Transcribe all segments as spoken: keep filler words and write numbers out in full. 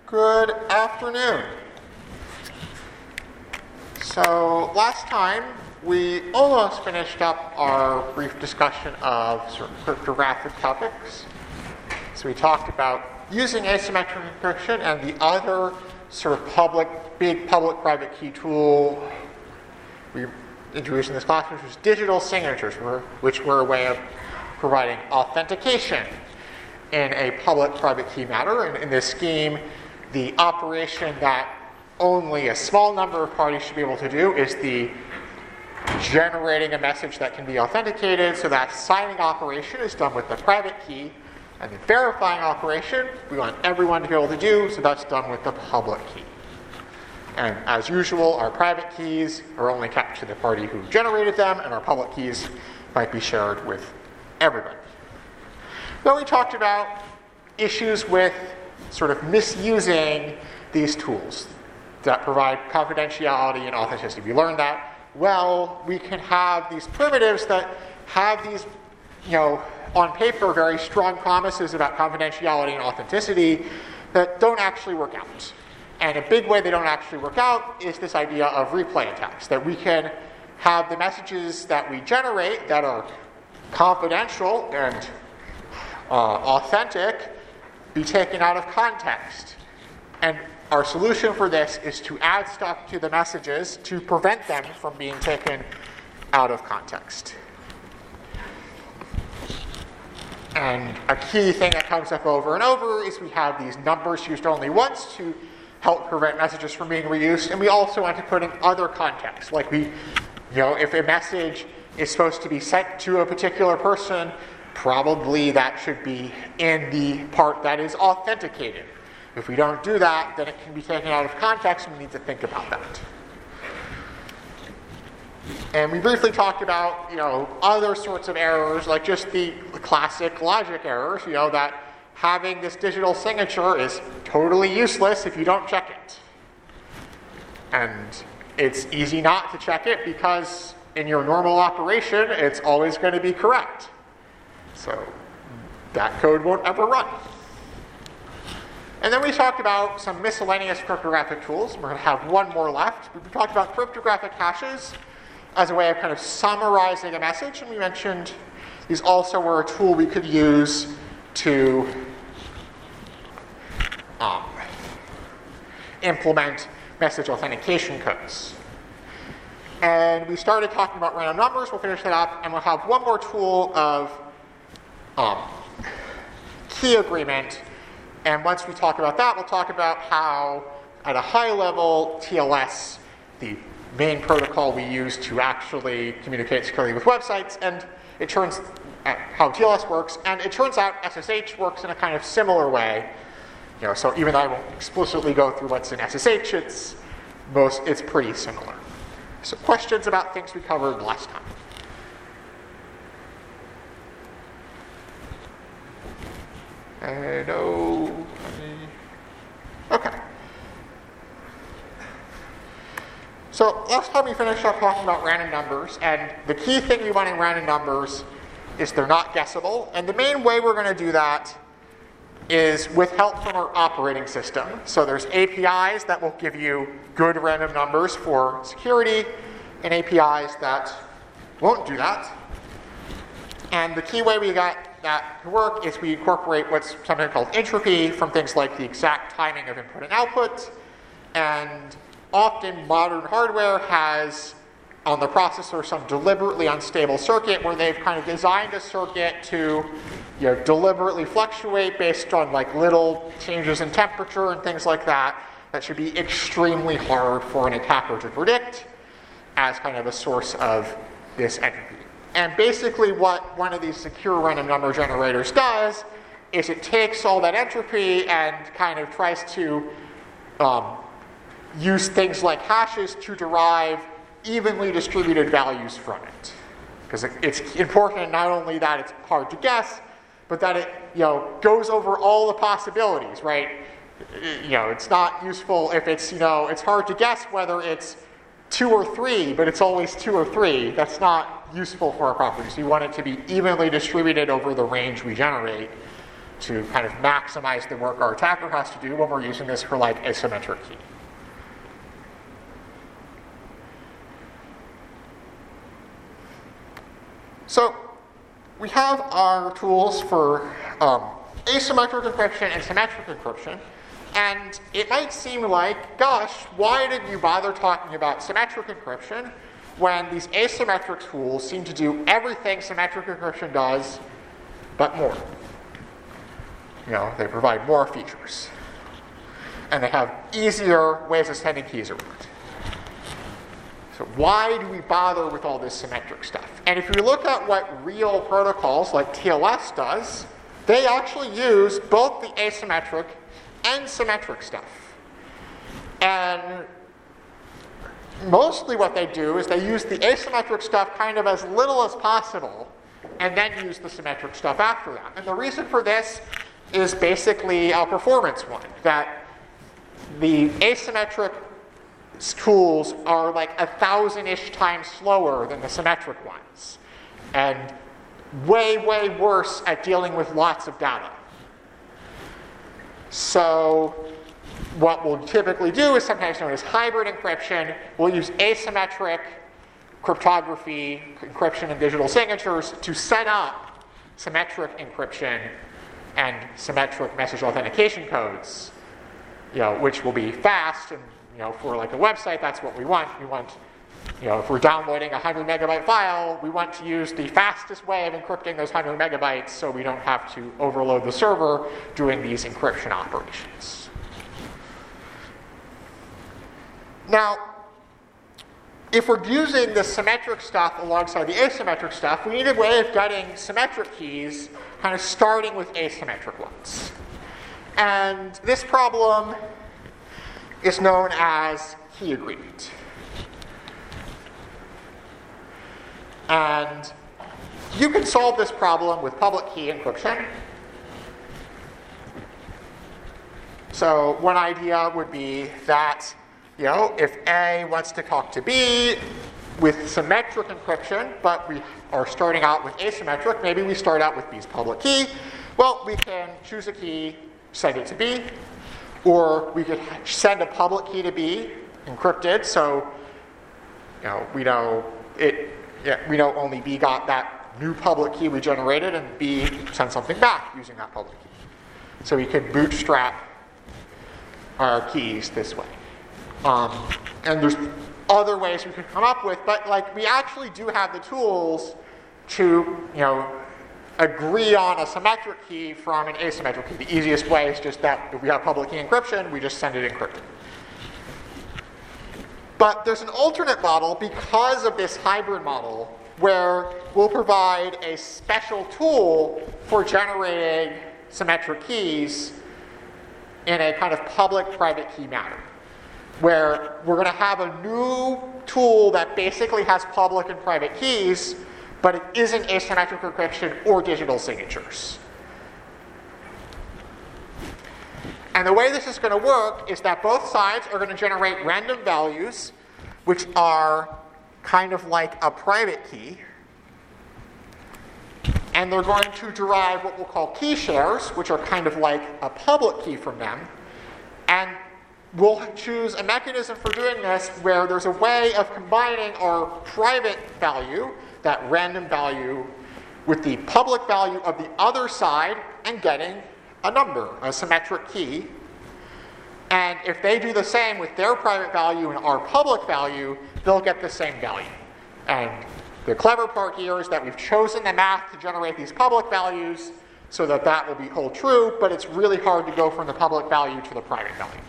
Good afternoon. So last time we almost finished up our brief discussion of sort of cryptographic topics. So we talked about using asymmetric encryption and the other sort of public, big public-private key tool we introduced in this class, which was digital signatures, which were a way of providing authentication in a public-private key matter. And in this scheme, the operation that only a small number of parties should be able to do is the generating a message that can be authenticated. So that signing operation is done with the private key, and the verifying operation we want everyone to be able to do, so that's done with the public key. And as usual, our private keys are only kept to the party who generated them, and our public keys might be shared with everybody. Then we talked about issues with sort of misusing these tools that provide confidentiality and authenticity. We learned that, well, we can have these primitives that have these, you know, on paper, very strong promises about confidentiality and authenticity that don't actually work out. And a big way they don't actually work out is this idea of replay attacks, that we can have the messages that we generate that are confidential and uh, authentic be taken out of context. And our solution for this is to add stuff to the messages to prevent them from being taken out of context. And a key thing that comes up over and over is we have these numbers used only once to help prevent messages from being reused, and we also want to put in other contexts, like we, you know, if a message is supposed to be sent to a particular person, probably that should be in the part that is authenticated. If we don't do that, then it can be taken out of context, and we need to think about that. And we briefly talked about, you know, other sorts of errors, like just the classic logic errors, you know, that having this digital signature is totally useless if you don't check it. And it's easy not to check it because in your normal operation, it's always going to be correct. So that code won't ever run. And then we talked about some miscellaneous cryptographic tools. We're going to have one more left. We talked about cryptographic hashes as a way of kind of summarizing a message, and we mentioned these also were a tool we could use to um, implement message authentication codes. And we started talking about random numbers. We'll finish that up, and we'll have one more tool of um, key agreement. And once we talk about that, we'll talk about how, at a high level, T L S, the main protocol we use to actually communicate securely with websites, and it turns out how T L S works, and it turns out S S H works in a kind of similar way. You know, so even though I won't explicitly go through what's in S S H, it's most it's pretty similar. So questions about things we covered last time? Uh, no. Okay. So last time we finished up talking about random numbers, and the key thing we want in random numbers is they're not guessable. And the main way we're going to do that is with help from our operating system. So there's A P Is that will give you good random numbers for security, and A P Is that won't do that. And the key way we got that to work is we incorporate what's something called entropy from things like the exact timing of input and output. And often modern hardware has on the processor some deliberately unstable circuit where they've kind of designed a circuit to, you know, deliberately fluctuate based on like little changes in temperature and things like that. That should be extremely hard for an attacker to predict as kind of a source of this entropy. And basically what one of these secure random number generators does is it takes all that entropy and kind of tries to um, use things like hashes to derive evenly distributed values from it. Because it, it's important not only that it's hard to guess, but that it, you know, goes over all the possibilities, right? You know, it's not useful if it's, you know, it's hard to guess whether it's two or three, but it's always two or three. That's not useful for our properties. We want it to be evenly distributed over the range we generate. to kind of maximize the work our attacker has to do when we're using this for like a symmetric key. So we have our tools for um, asymmetric encryption and symmetric encryption. And it might seem like, gosh, why did you bother talking about symmetric encryption when these asymmetric tools seem to do everything symmetric encryption does, but more? You know, they provide more features. And they have easier ways of sending keys around. So why do we bother with all this symmetric stuff? And if you look at what real protocols like T L S does, they actually use both the asymmetric and symmetric stuff. And mostly what they do is they use the asymmetric stuff kind of as little as possible and then use the symmetric stuff after that. And the reason for this is basically a performance one, that the asymmetric tools are like a thousand-ish times slower than the symmetric ones, and way, way worse at dealing with lots of data. So what we'll typically do is sometimes known as hybrid encryption. We'll use asymmetric cryptography, encryption and digital signatures to set up symmetric encryption and symmetric message authentication codes, you know, which will be fast. And you know, for like a website, that's what we want. We want, you know, if we're downloading a one hundred megabyte file, we want to use the fastest way of encrypting those one hundred megabytes so we don't have to overload the server doing these encryption operations. Now, if we're using the symmetric stuff alongside the asymmetric stuff, we need a way of getting symmetric keys kind of starting with asymmetric ones. And this problem is known as key agreement. And you can solve this problem with public key encryption. So one idea would be that, you know, if A wants to talk to B with symmetric encryption, but we are starting out with asymmetric, maybe we start out with B's public key. Well, we can choose a key, send it to B, or we could send a public key to B, encrypted, so you know we know it. Yeah, we know only B got that new public key we generated, and B sent something back using that public key. So we could bootstrap our keys this way. Um, and there's other ways we could come up with, but like we actually do have the tools to, you know, agree on a symmetric key from an asymmetric key. The easiest way is just that if we have public key encryption, we just send it encrypted. But there's an alternate model because of this hybrid model where we'll provide a special tool for generating symmetric keys in a kind of public-private key manner, where we're going to have a new tool that basically has public and private keys, but it isn't asymmetric encryption or digital signatures. And the way this is going to work is that both sides are going to generate random values, which are kind of like a private key. And they're going to derive what we'll call key shares, which are kind of like a public key from them. And we'll choose a mechanism for doing this where there's a way of combining our private value, that random value, with the public value of the other side and getting a number, a symmetric key. And if they do the same with their private value and our public value, they'll get the same value. And the clever part here is that we've chosen the math to generate these public values so that that will be hold true, but it's really hard to go from the public value to the private value.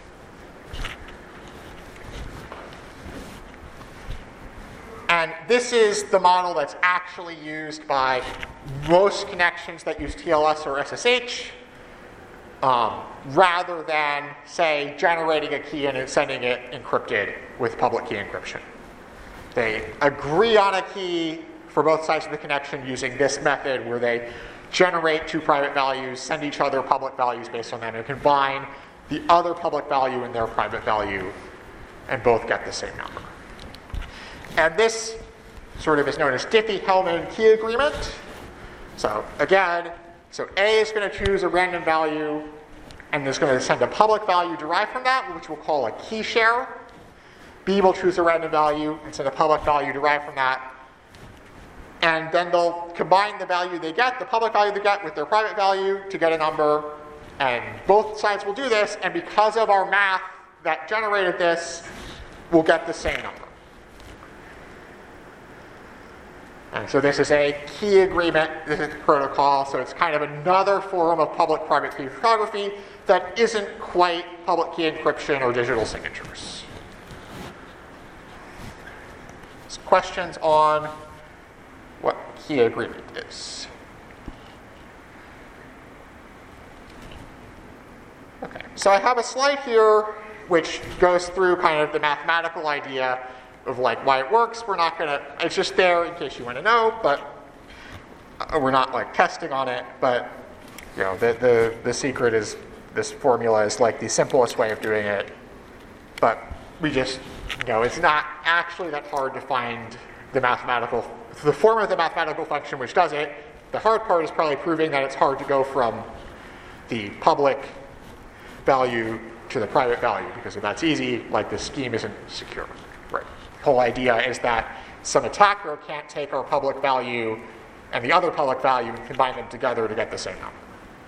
And this is the model that's actually used by most connections that use T L S or S S H, um, rather than, say, generating a key and sending it encrypted with public key encryption. They agree on a key for both sides of the connection using this method where they generate two private values, send each other public values based on them, and combine the other public value and their private value, and both get the same number. And this sort of is known as Diffie-Hellman key agreement. So again, So A is going to choose a random value and is going to send a public value derived from that, which we'll call a key share. B will choose a random value and send a public value derived from that. And then they'll combine the value they get, the public value they get, with their private value to get a number. And both sides will do this, and because of our math that generated this, we'll get the same number. And so this is a key agreement, this is the protocol, so it's kind of another form of public-private key cryptography that isn't quite public key encryption or digital signatures. So questions on what key agreement is? Okay, so I have a slide here which goes through kind of the mathematical idea of like why it works. We're not gonna, it's just there in case you want to know, but we're not like testing on it. But you know, the, the, the secret is this formula is like the simplest way of doing it. But we just, you know, it's not actually that hard to find the mathematical, the form of the mathematical function which does it. The hard part is probably proving that it's hard to go from the public value to the private value, because if that's easy, like the scheme isn't secure. Right. The whole idea is that some attacker can't take our public value and the other public value and combine them together to get the same number.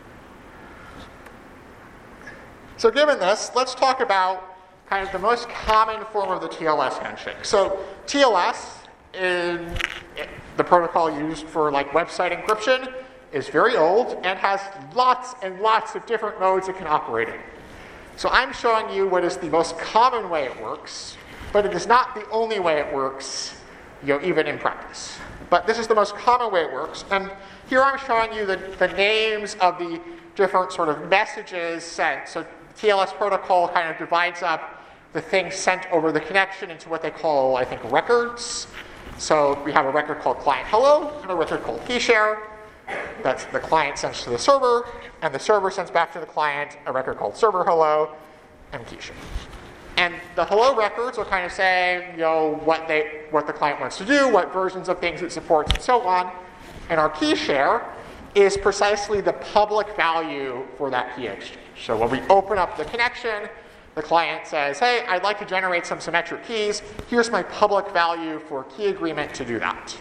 So given this, let's talk about kind of the most common form of the T L S handshake. So T L S, in the protocol used for like website encryption, is very old and has lots and lots of different modes it can operate in. So I'm showing you what is the most common way it works, but it is not the only way it works, you know, even in practice. But this is the most common way it works. And here I'm showing you the, the names of the different sort of messages sent. So the T L S protocol kind of divides up the things sent over the connection into what they call, I think, records. So we have a record called client hello and a record called key share. That's the client sends to the server, and the server sends back to the client a record called server hello and key share. And the hello records will kind of say, you know, what they, what the client wants to do, what versions of things it supports, and so on. And our key share is precisely the public value for that key exchange. So when we open up the connection, the client says, hey, I'd like to generate some symmetric keys. Here's my public value for key agreement to do that.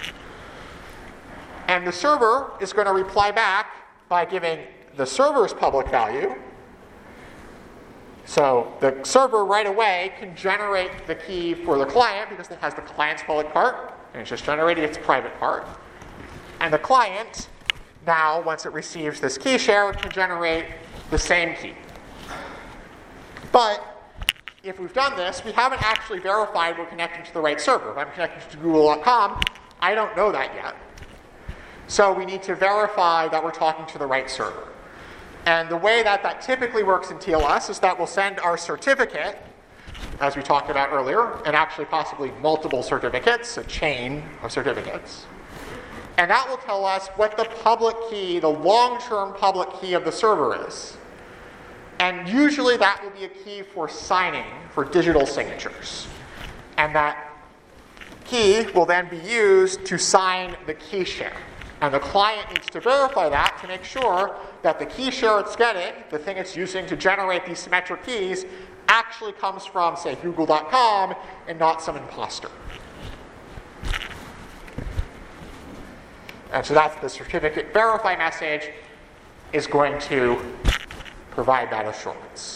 And the server is going to reply back by giving the server's public value. So the server right away can generate the key for the client because it has the client's public part, and it's just generating its private part. And the client, now, once it receives this key share, can generate the same key. But if we've done this, we haven't actually verified we're connecting to the right server. If I'm connecting to Google dot com, I don't know that yet. So we need to verify that we're talking to the right server. And the way that that typically works in T L S is that we'll send our certificate, as we talked about earlier, and actually possibly multiple certificates, a chain of certificates. And that will tell us what the public key, the long-term public key of the server is. And usually that will be a key for signing, for digital signatures. And that key will then be used to sign the key share. And the client needs to verify that to make sure that the key share it's getting, the thing it's using to generate these symmetric keys, actually comes from, say, Google dot com and not some imposter. And so that's the certificate verify message is going to provide that assurance.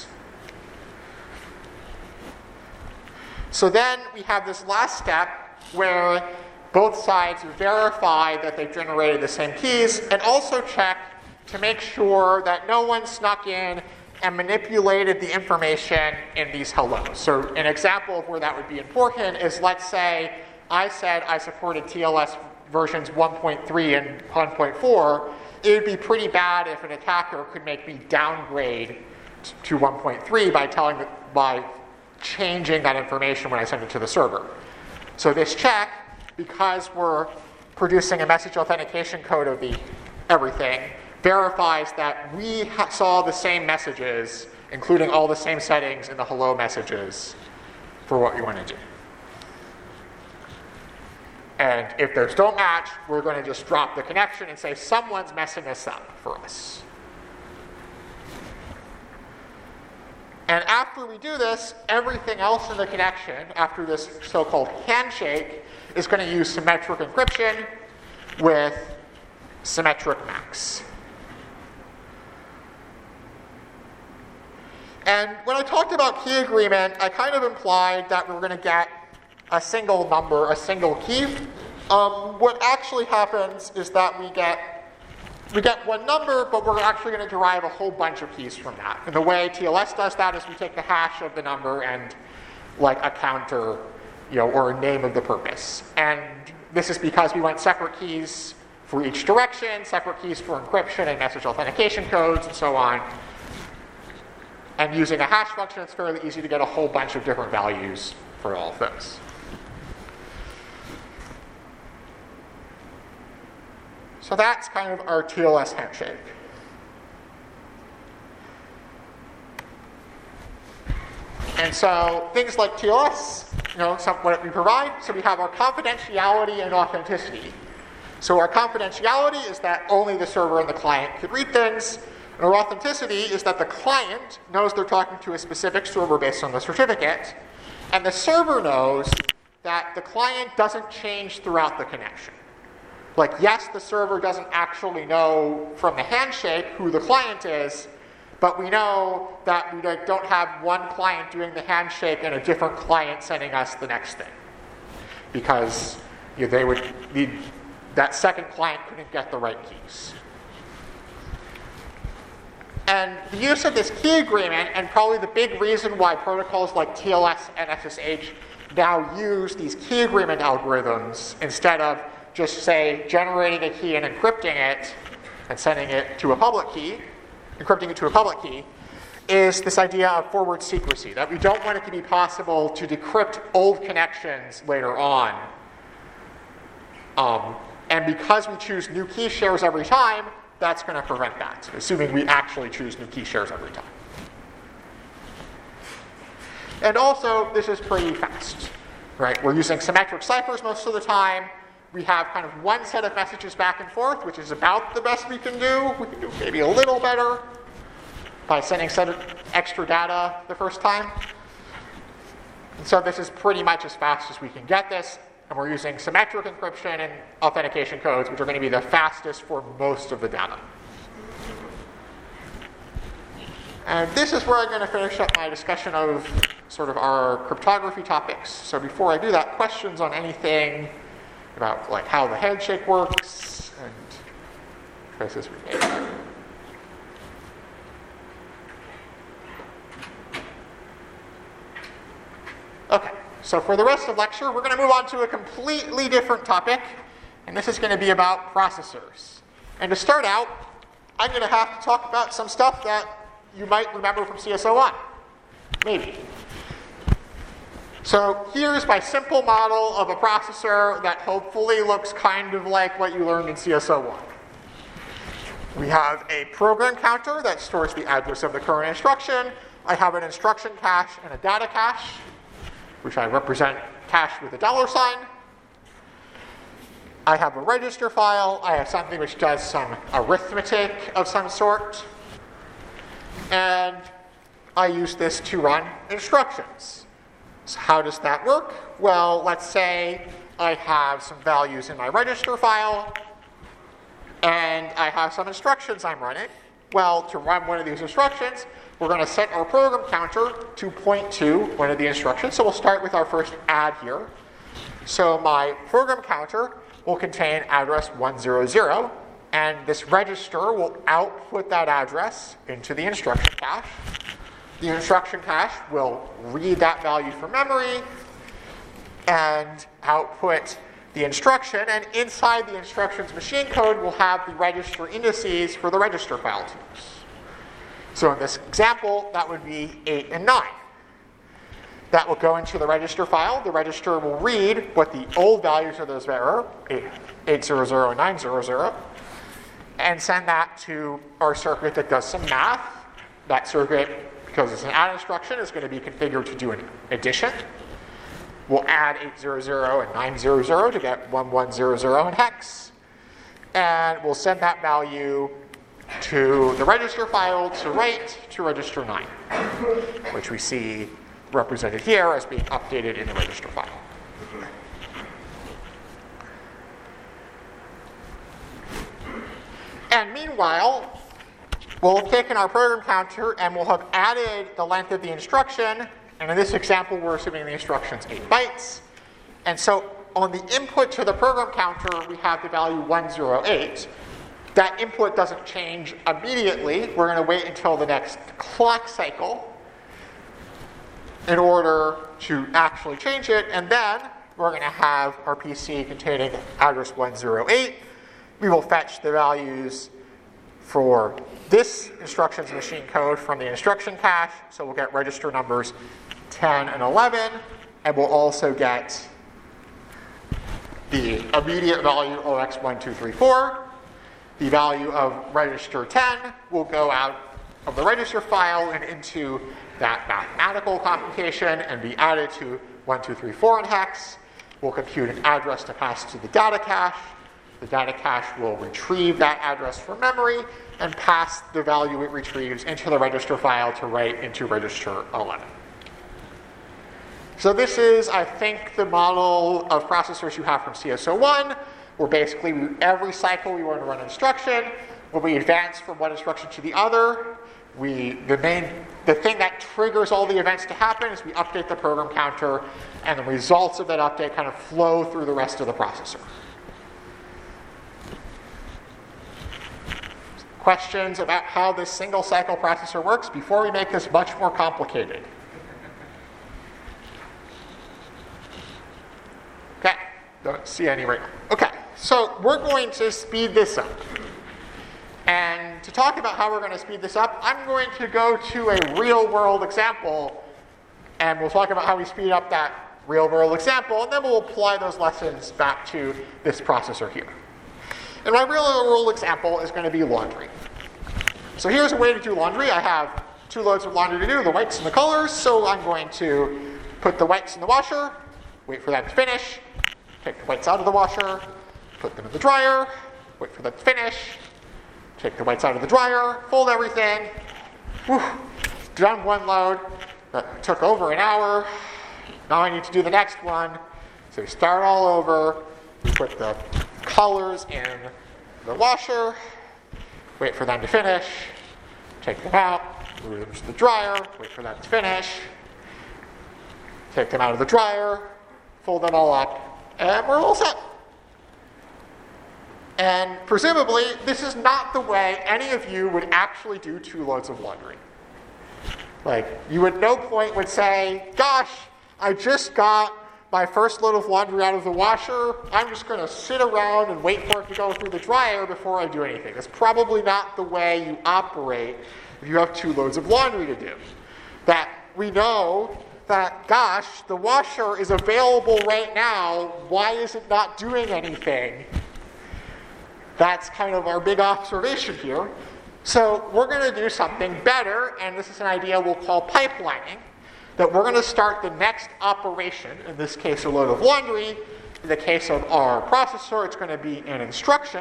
So then we have this last step where both sides verify that they've generated the same keys and also check to make sure that no one snuck in and manipulated the information in these hellos. So an example of where that would be important is, let's say I said I supported T L S versions one point three and one point four. It would be pretty bad if an attacker could make me downgrade to one point three by telling the, by changing that information when I send it to the server. So this check, because we're producing a message authentication code of the everything, verifies that we ha- saw the same messages, including all the same settings in the hello messages for what we want to do. And if those don't match, we're going to just drop the connection and say someone's messing this up for us. And after we do this, everything else in the connection, after this so-called handshake, is going to use symmetric encryption with symmetric max. And when I talked about key agreement, I kind of implied that we're going to get a single number, a single key. Um, what actually happens is that we get we get one number, but we're actually going to derive a whole bunch of keys from that. And the way T L S does that is we take the hash of the number and like a counter, you know, or a name of the purpose. And this is because we want separate keys for each direction, separate keys for encryption and message authentication codes, and so on. And using a hash function, it's fairly easy to get a whole bunch of different values for all of those. So that's kind of our T L S handshake. And so things like T L S, you know, some, what we provide, so we have our confidentiality and authenticity. So our confidentiality is that only the server and the client could read things. And our authenticity is that the client knows they're talking to a specific server based on the certificate. And the server knows that the client doesn't change throughout the connection. Like, yes, the server doesn't actually know from the handshake who the client is, but we know that we don't have one client doing the handshake and a different client sending us the next thing. Because you know, they would need, that second client couldn't get the right keys. And the use of this key agreement, and probably the big reason why protocols like T L S and S S H now use these key agreement algorithms instead of just, say, generating a key and encrypting it and sending it to a public key, encrypting it to a public key, is this idea of forward secrecy, that we don't want it to be possible to decrypt old connections later on. Um, and because we choose new key shares every time, that's going to prevent that, assuming we actually choose new key shares every time. And also, this is pretty fast, right? We're using symmetric ciphers most of the time. We have kind of one set of messages back and forth, which is about the best we can do. We can do maybe a little better by sending some extra data the first time. And so this is pretty much as fast as we can get this. And we're using symmetric encryption and authentication codes, which are going to be the fastest for most of the data. And this is where I'm going to finish up my discussion of sort of our cryptography topics. So before I do that, questions on anything about like how the handshake works and choices we made. Okay, so for the rest of the lecture, we're going to move on to a completely different topic, and this is going to be about processors. And to start out, I'm going to have to talk about some stuff that you might remember from C S O one. Maybe. So here's my simple model of a processor that hopefully looks kind of like what you learned in C S O one. We have a program counter that stores the address of the current instruction. I have an instruction cache and a data cache, which I represent cache with a dollar sign. I have a register file. I have something which does some arithmetic of some sort. And I use this to run instructions. So how does that work? Well, let's say I have some values in my register file, and I have some instructions I'm running. Well, to run one of these instructions, we're going to set our program counter to point to one of the instructions. So we'll start with our first add here. So my program counter will contain address one hundred, and this register will output that address into the instruction cache. The instruction cache will read that value from memory and output the instruction, and inside the instruction's machine code will have the register indices for the register file to use. So in this example, that would be eight and nine. That will go into the register file. The register will read what the old values of those are, eight hundred and nine hundred, and send that to our circuit that does some math. That circuit, because it's an add instruction, is going to be configured to do an addition. we'll add eight hundred and nine hundred to get one one zero zero in hex. And we'll send that value to the register file to write to register nine, which we see represented here as being updated in the register file. And meanwhile, we'll have taken our program counter and we'll have added the length of the instruction. And in this example, we're assuming the instruction's eight bytes. And so on the input to the program counter, we have the value one hundred eight. That input doesn't change immediately. We're going to wait until the next clock cycle in order to actually change it. And then we're going to have our P C containing address one hundred eight. We will fetch the values for this instruction's machine code from the instruction cache. So we'll get register numbers ten and eleven. And we'll also get the immediate value O X one two three four. The value of register ten will go out of the register file and into that mathematical computation and be added to one two three four in hex. We'll compute an address to pass to the data cache. The data cache will retrieve that address from memory and pass the value it retrieves into the register file to write into register eleven. So this is, I think, the model of processors you have from C S O one, where basically we, every cycle we want to run an instruction. When we advance from one instruction to the other, we the main the thing that triggers all the events to happen is we update the program counter, and the results of that update kind of flow through the rest of the processor. Questions about how this single cycle processor works before we make this much more complicated? Okay, don't see any right now. Okay, so we're going to speed this up. And to talk about how we're going to speed this up, I'm going to go to a real-world example, and we'll talk about how we speed up that real-world example, and then we'll apply those lessons back to this processor here. And my real-world example is going to be laundry. So here's a way to do laundry. I have two loads of laundry to do, the whites and the colors. So I'm going to put the whites in the washer, wait for that to finish, take the whites out of the washer, put them in the dryer, wait for that to finish, take the whites out of the dryer, fold everything. Whew, done one load. That took over an hour. Now I need to do the next one. So we start all over. We put the colors in the washer, wait for them to finish, take them out, move them to the dryer, wait for them to finish, take them out of the dryer, fold them all up, and we're all set. And presumably, this is not the way any of you would actually do two loads of laundry. Like, you at no point would say, gosh, I just got my first load of laundry out of the washer, I'm just going to sit around and wait for it to go through the dryer before I do anything. That's probably not the way you operate if you have two loads of laundry to do. That we know that, gosh, the washer is available right now, why is it not doing anything? That's kind of our big observation here. So we're going to do something better, and this is an idea we'll call pipelining. That we're going to start the next operation, in this case a load of laundry. In the case of our processor, it's going to be an instruction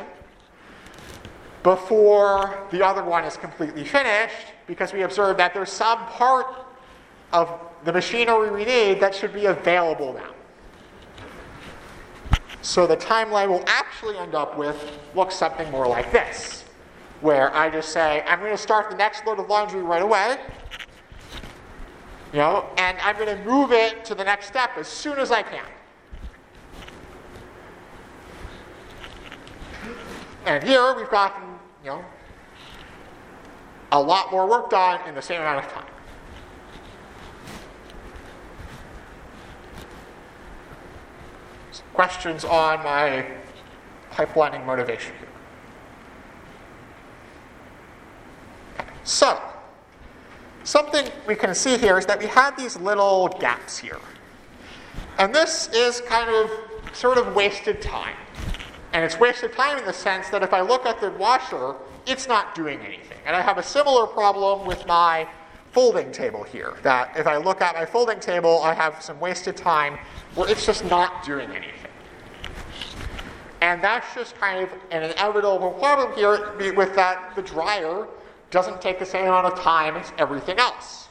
before the other one is completely finished, because we observe that there's some part of the machinery we need that should be available now. So the timeline we'll actually end up with looks something more like this, where I just say, I'm going to start the next load of laundry right away. You know, and I'm going to move it to the next step as soon as I can. And here we've gotten, you know, a lot more work done in the same amount of time. Some questions on my pipelining motivation here. Okay. So, something we can see here is that we have these little gaps here. And this is kind of sort of wasted time. And it's wasted time in the sense that if I look at the washer, it's not doing anything. And I have a similar problem with my folding table here. That if I look at my folding table, I have some wasted time where it's just not doing anything. And that's just kind of an inevitable problem here with that the dryer doesn't take the same amount of time as everything else.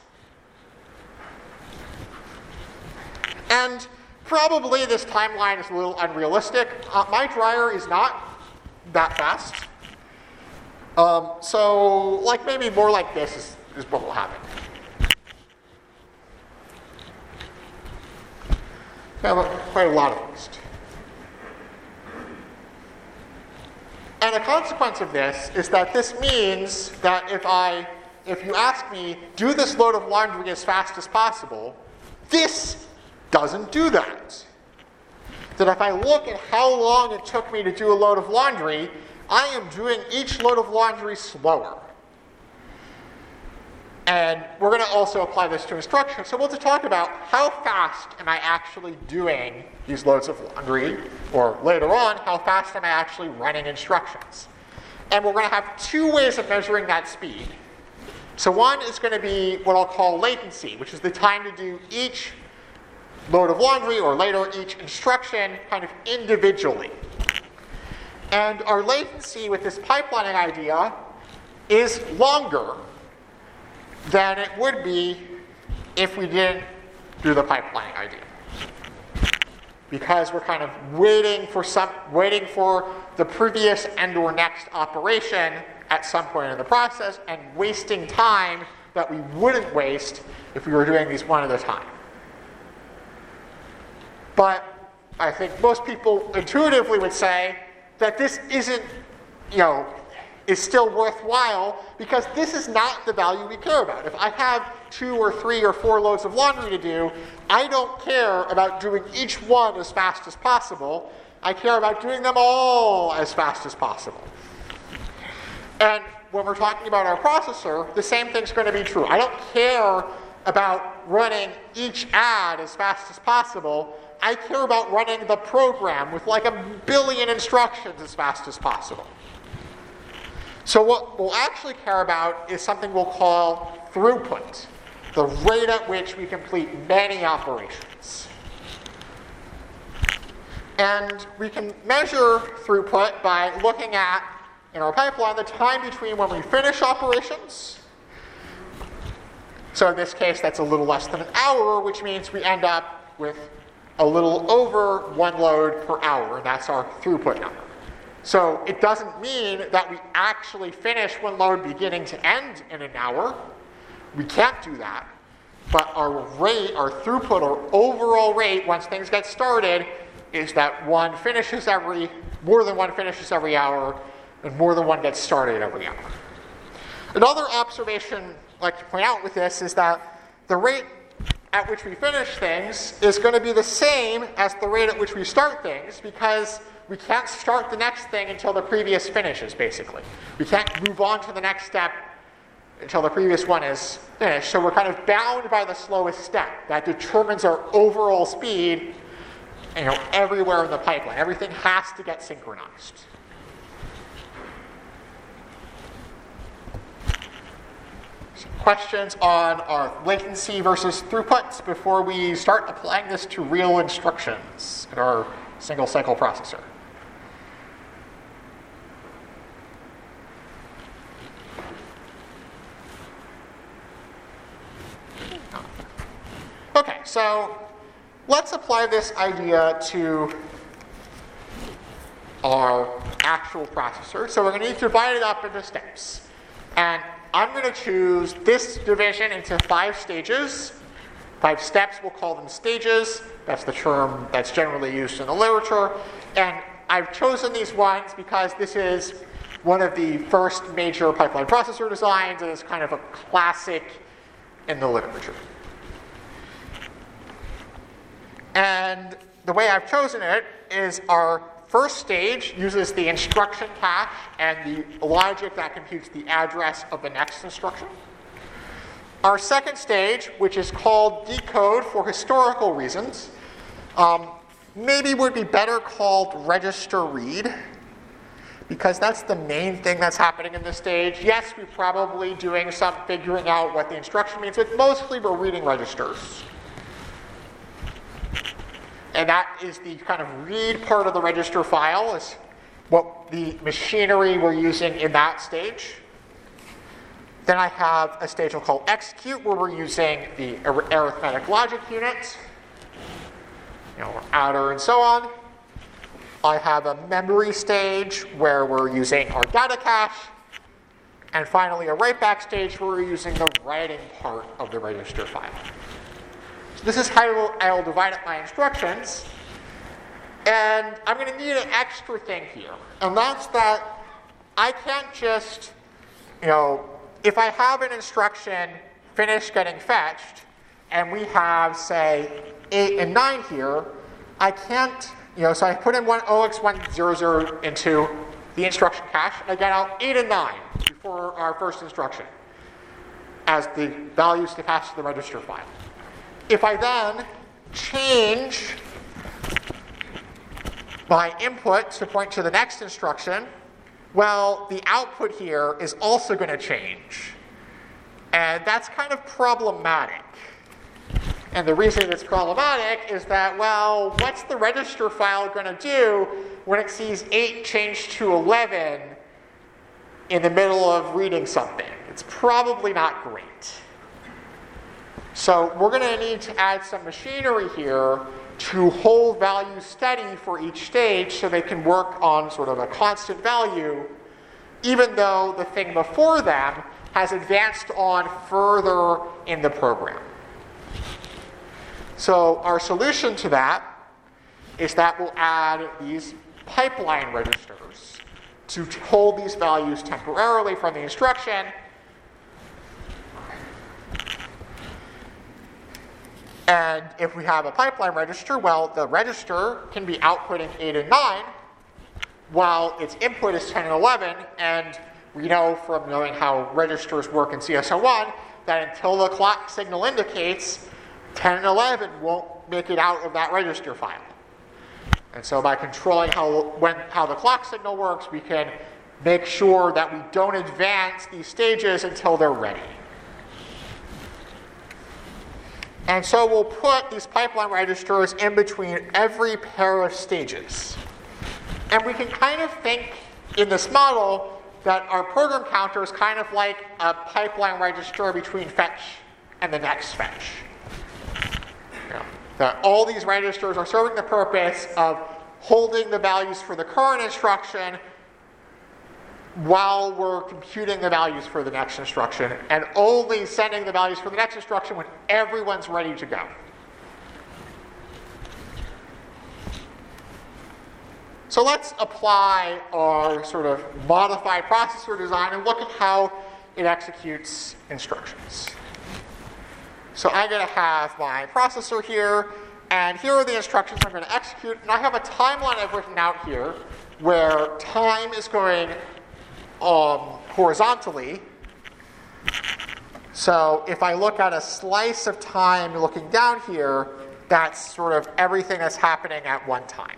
And probably this timeline is a little unrealistic. Uh, my dryer is not that fast. Um, so like maybe more like this is, is what will happen. Quite a lot of waste. And a consequence of this is that this means that if I, if you ask me, do this load of laundry as fast as possible, this doesn't do that. That if I look at how long it took me to do a load of laundry, I am doing each load of laundry slower. And we're going to also apply this to instruction. So we'll to talk about how fast am I actually doing these loads of laundry, or later on, how fast am I actually running instructions. And we're going to have two ways of measuring that speed. So one is going to be what I'll call latency, which is the time to do each load of laundry, or later each instruction, kind of individually. And our latency with this pipelining idea is longer than it would be if we didn't do the pipelining idea. Because we're kind of waiting for some, waiting for the previous and or next operation at some point in the process and wasting time that we wouldn't waste if we were doing these one at a time. But I think most people intuitively would say that this isn't, you know, is still worthwhile because this is not the value we care about. If I have two or three or four loads of laundry to do, I don't care about doing each one as fast as possible. I care about doing them all as fast as possible. And when we're talking about our processor, the same thing's going to be true. I don't care about running each ad as fast as possible. I care about running the program with like a billion instructions as fast as possible. So what we'll actually care about is something we'll call throughput, the rate at which we complete many operations. And we can measure throughput by looking at, in our pipeline, the time between when we finish operations. So in this case, that's a little less than an hour, which means we end up with a little over one load per hour, and that's our throughput number. So it doesn't mean that we actually finish one load beginning to end in an hour. We can't do that. But our rate, our throughput, our overall rate, once things get started, is that one finishes every, more than one finishes every hour, and more than one gets started every hour. Another observation I'd like to point out with this is that the rate at which we finish things is going to be the same as the rate at which we start things, because we can't start the next thing until the previous finishes, basically. We can't move on to the next step until the previous one is finished. So we're kind of bound by the slowest step. That determines our overall speed, you know, everywhere in the pipeline. Everything has to get synchronized. Some questions on our latency versus throughput before we start applying this to real instructions in our single cycle processor? Okay, so let's apply this idea to our actual processor. So we're going to need to divide it up into steps. And I'm going to choose this division into five stages. Five steps, we'll call them stages. That's the term that's generally used in the literature. And I've chosen these ones because this is one of the first major pipeline processor designs, and it's kind of a classic in the literature. And the way I've chosen it is our first stage uses the instruction cache and the logic that computes the address of the next instruction. Our second stage, which is called decode for historical reasons, um, maybe would be better called register read, because that's the main thing that's happening in this stage. Yes, we're probably doing some figuring out what the instruction means, but mostly we're reading registers. And that is the kind of read part of the register file, is what the machinery we're using in that stage. Then I have a stage we'll call execute, where we're using the ar- arithmetic logic unit, you know, adder and so on. I have a memory stage where we're using our data cache. And finally, a write-back stage where we're using the writing part of the register file. So this is how I'll divide up my instructions. And I'm going to need an extra thing here. And that's that I can't just, you know, if I have an instruction finish getting fetched, and we have, say, eight and nine here, I can't, you know, so I put in one O X one hundred into the instruction cache, and I get out eight and nine before our first instruction as the values to pass to the register file. If I then change my input to point to the next instruction, well, the output here is also going to change. And that's kind of problematic. And the reason it's problematic is that, well, what's the register file going to do when it sees eight change to eleven in the middle of reading something? It's probably not great. So we're going to need to add some machinery here to hold values steady for each stage so they can work on sort of a constant value, even though the thing before them has advanced on further in the program. So our solution to that is that we'll add these pipeline registers to hold these values temporarily from the instruction. And if we have a pipeline register, well, the register can be outputting eight and nine while its input is ten and eleven. And we know from knowing how registers work in C S O one that until the clock signal indicates, ten and eleven won't make it out of that register file. And so by controlling how, when, how the clock signal works, we can make sure that we don't advance these stages until they're ready. And so we'll put these pipeline registers in between every pair of stages. And we can kind of think in this model that our program counter is kind of like a pipeline register between fetch and the next fetch. You know, that all these registers are serving the purpose of holding the values for the current instruction while we're computing the values for the next instruction, and only sending the values for the next instruction when everyone's ready to go. So let's apply our sort of modified processor design and look at how it executes instructions. So I'm going to have my processor here, and here are the instructions I'm going to execute, and I have a timeline I've written out here where time is going Um, horizontally. So if I look at a slice of time looking down here, that's sort of everything that's happening at one time.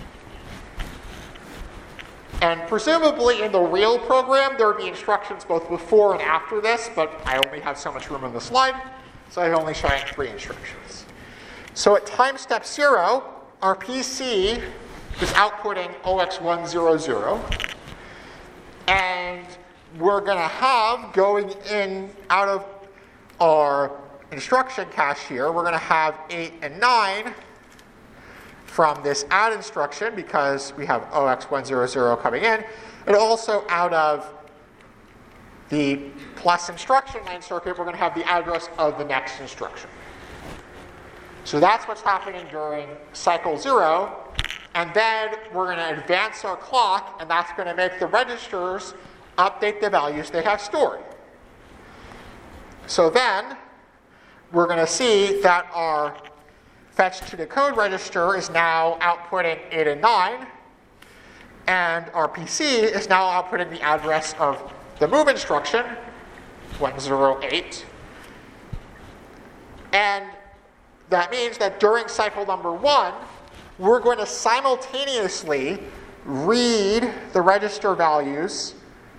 And presumably in the real program, there would be instructions both before and after this, but I only have so much room on the slide, so I'm only showing three instructions. So at time step zero, our P C is outputting O X one hundred. And we're going to have, going in out of our instruction cache here, we're going to have eight and nine from this add instruction because we have O X one hundred coming in, and also out of the plus instruction line circuit, we're going to have the address of the next instruction. So that's what's happening during cycle zero. And then we're going to advance our clock, and that's going to make the registers update the values they have stored. So then we're going to see that our fetch to decode register is now outputting eight and nine, and our P C is now outputting the address of the move instruction, one oh eight. And that means that during cycle number one, we're going to simultaneously read the register values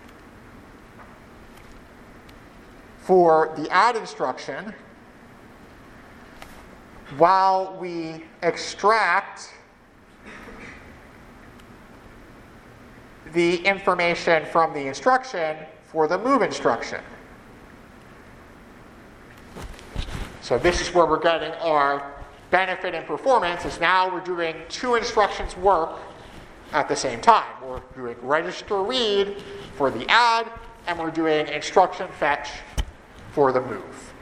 for the add instruction while we extract the information from the instruction for the move instruction. So this is where we're getting our benefit in performance, is now we're doing two instructions work at the same time. We're doing register read for the add, and we're doing instruction fetch for the move.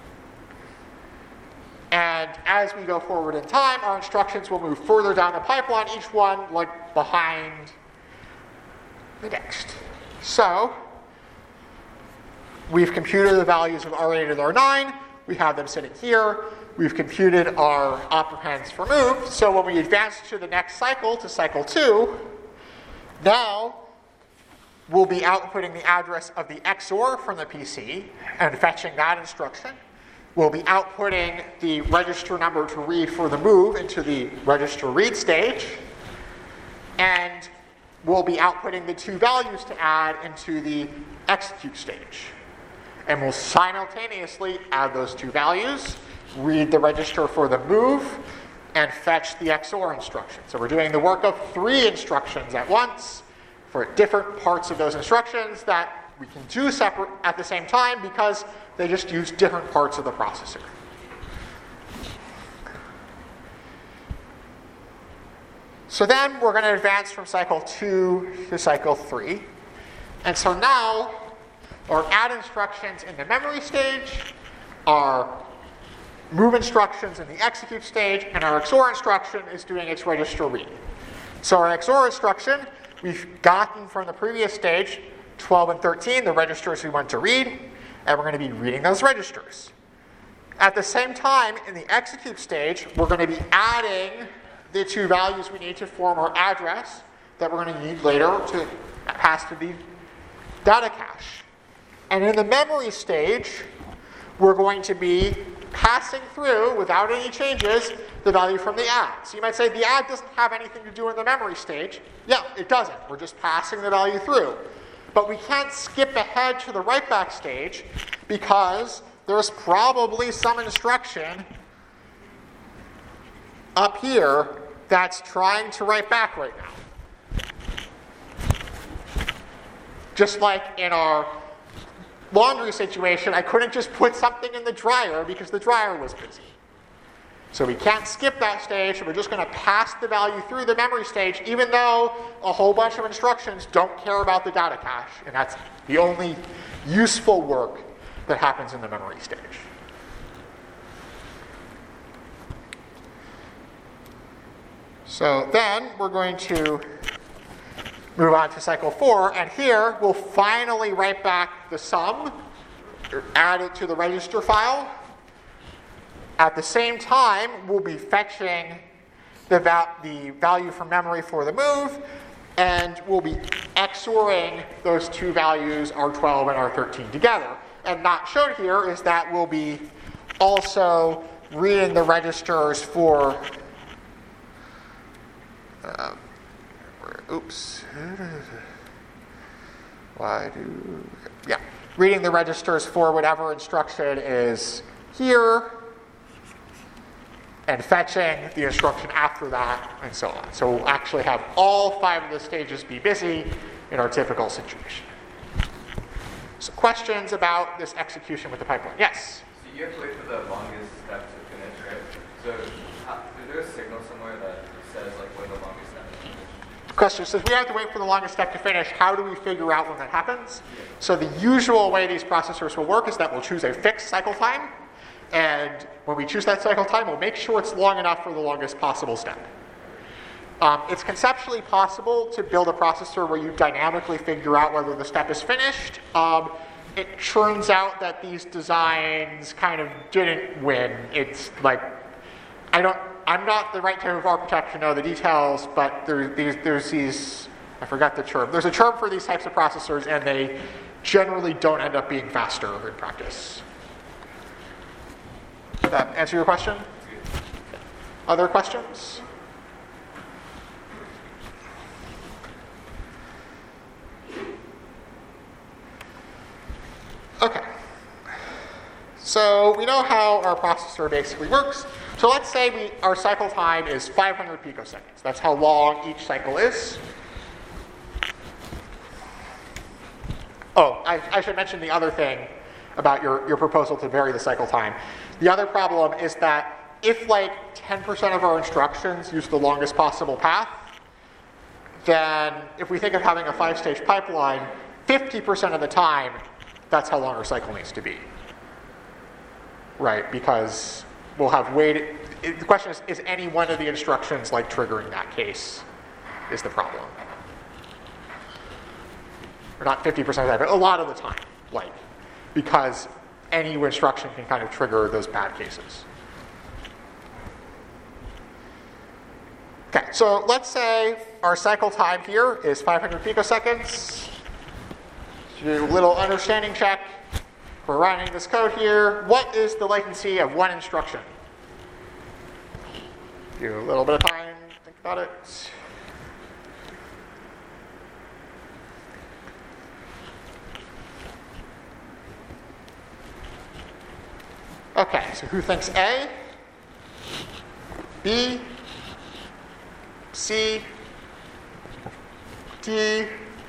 And as we go forward in time, our instructions will move further down the pipeline, each one like behind the next. So we've computed the values of R eight and R nine. We have them sitting here. We've computed our operands for move. So when we advance to the next cycle, to cycle two, now we'll be outputting the address of the X O R from the P C and fetching that instruction. We'll be outputting the register number to read for the move into the register read stage. And we'll be outputting the two values to add into the execute stage. And we'll simultaneously add those two values, read the register for the move, and fetch the X O R instruction. So we're doing the work of three instructions at once for different parts of those instructions that we can do separate at the same time because they just use different parts of the processor. So then we're going to advance from cycle two to cycle three. And so now our add instructions in the memory stage, our move instructions in the execute stage, and our X O R instruction is doing its register read. So our X O R instruction, we've gotten from the previous stage, twelve and thirteen, the registers we want to read, and we're going to be reading those registers. At the same time, in the execute stage, we're going to be adding the two values we need to form our address that we're going to need later to pass to the data cache. And in the memory stage, we're going to be passing through, without any changes, the value from the add. So you might say the add doesn't have anything to do in the memory stage. Yeah, it doesn't. We're just passing the value through. But we can't skip ahead to the write back stage because there's probably some instruction up here that's trying to write back right now. Just like in our laundry situation, I couldn't just put something in the dryer because the dryer was busy. So we can't skip that stage, and we're just going to pass the value through the memory stage, even though a whole bunch of instructions don't care about the data cache, and that's the only useful work that happens in the memory stage. So then we're going to move on to cycle four, and here we'll finally write back the sum, or add it to the register file. At the same time, we'll be fetching the, val- the value from memory for the move, and we'll be XORing those two values, R twelve and R thirteen, together. And not shown here is that we'll be also reading the registers for uh, oops. Why do... Yeah. Reading the registers for whatever instruction is here, and fetching the instruction after that, and so on. So we'll actually have all five of the stages be busy in our typical situation. So questions about this execution with the pipeline? Yes? So you have to wait for the longest step to finish, right? So how, is there a signal somewhere that says like when the longest step is finished? Question says we have to wait for the longest step to finish. How do we figure out when that happens? So the usual way these processors will work is that we'll choose a fixed cycle time. And when we choose that cycle time, we'll make sure it's long enough for the longest possible step. Um, it's conceptually possible to build a processor where you dynamically figure out whether the step is finished. Um, it turns out that these designs kind of didn't win. It's like, I don't, I'm not the right type of architect to know the details, but there, these, there's these, I forgot the term. There's a term for these types of processors, and they generally don't end up being faster in practice. Does that answer your question? Other questions? So we know how our processor basically works. So let's say we, our cycle time is five hundred picoseconds. That's how long each cycle is. Oh, I, I should mention the other thing about your, your proposal to vary the cycle time. The other problem is that if like ten percent of our instructions use the longest possible path, then if we think of having a five-stage pipeline, fifty percent of the time, that's how long our cycle needs to be. Right, because we'll have waited. The question is, is any one of the instructions like triggering that case is the problem. Or not fifty percent of the time, but a lot of the time, like, because any instruction can kind of trigger those bad cases. Okay, so let's say our cycle time here is five hundred picoseconds. Do a little understanding check. We're running this code here. What is the latency of one instruction? Give you a little bit of time to think about it. Okay, so who thinks A? B? C? D?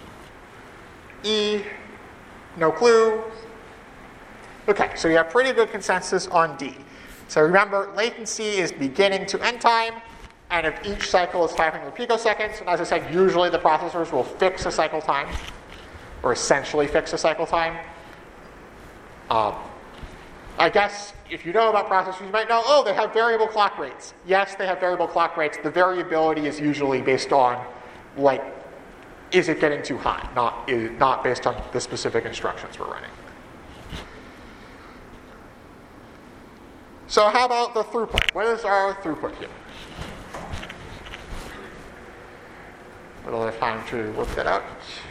E? No clue. Okay, so we have pretty good consensus on D. So remember, latency is beginning to end time, and if each cycle is five hundred picoseconds, and as I said, usually the processors will fix a cycle time, or essentially fix a cycle time. Um, I guess if you know about processors, you might know, oh, they have variable clock rates. Yes, they have variable clock rates. The variability is usually based on, like, is it getting too hot, not, is, not based on the specific instructions we're running. So how about the throughput? What is our throughput here? A little bit of time to work that out.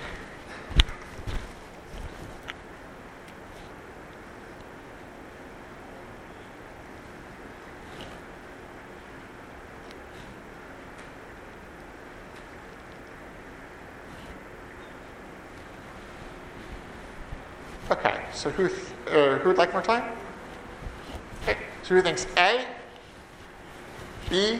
Okay, so who th- uh, who would like more time? Okay, so who thinks A, B,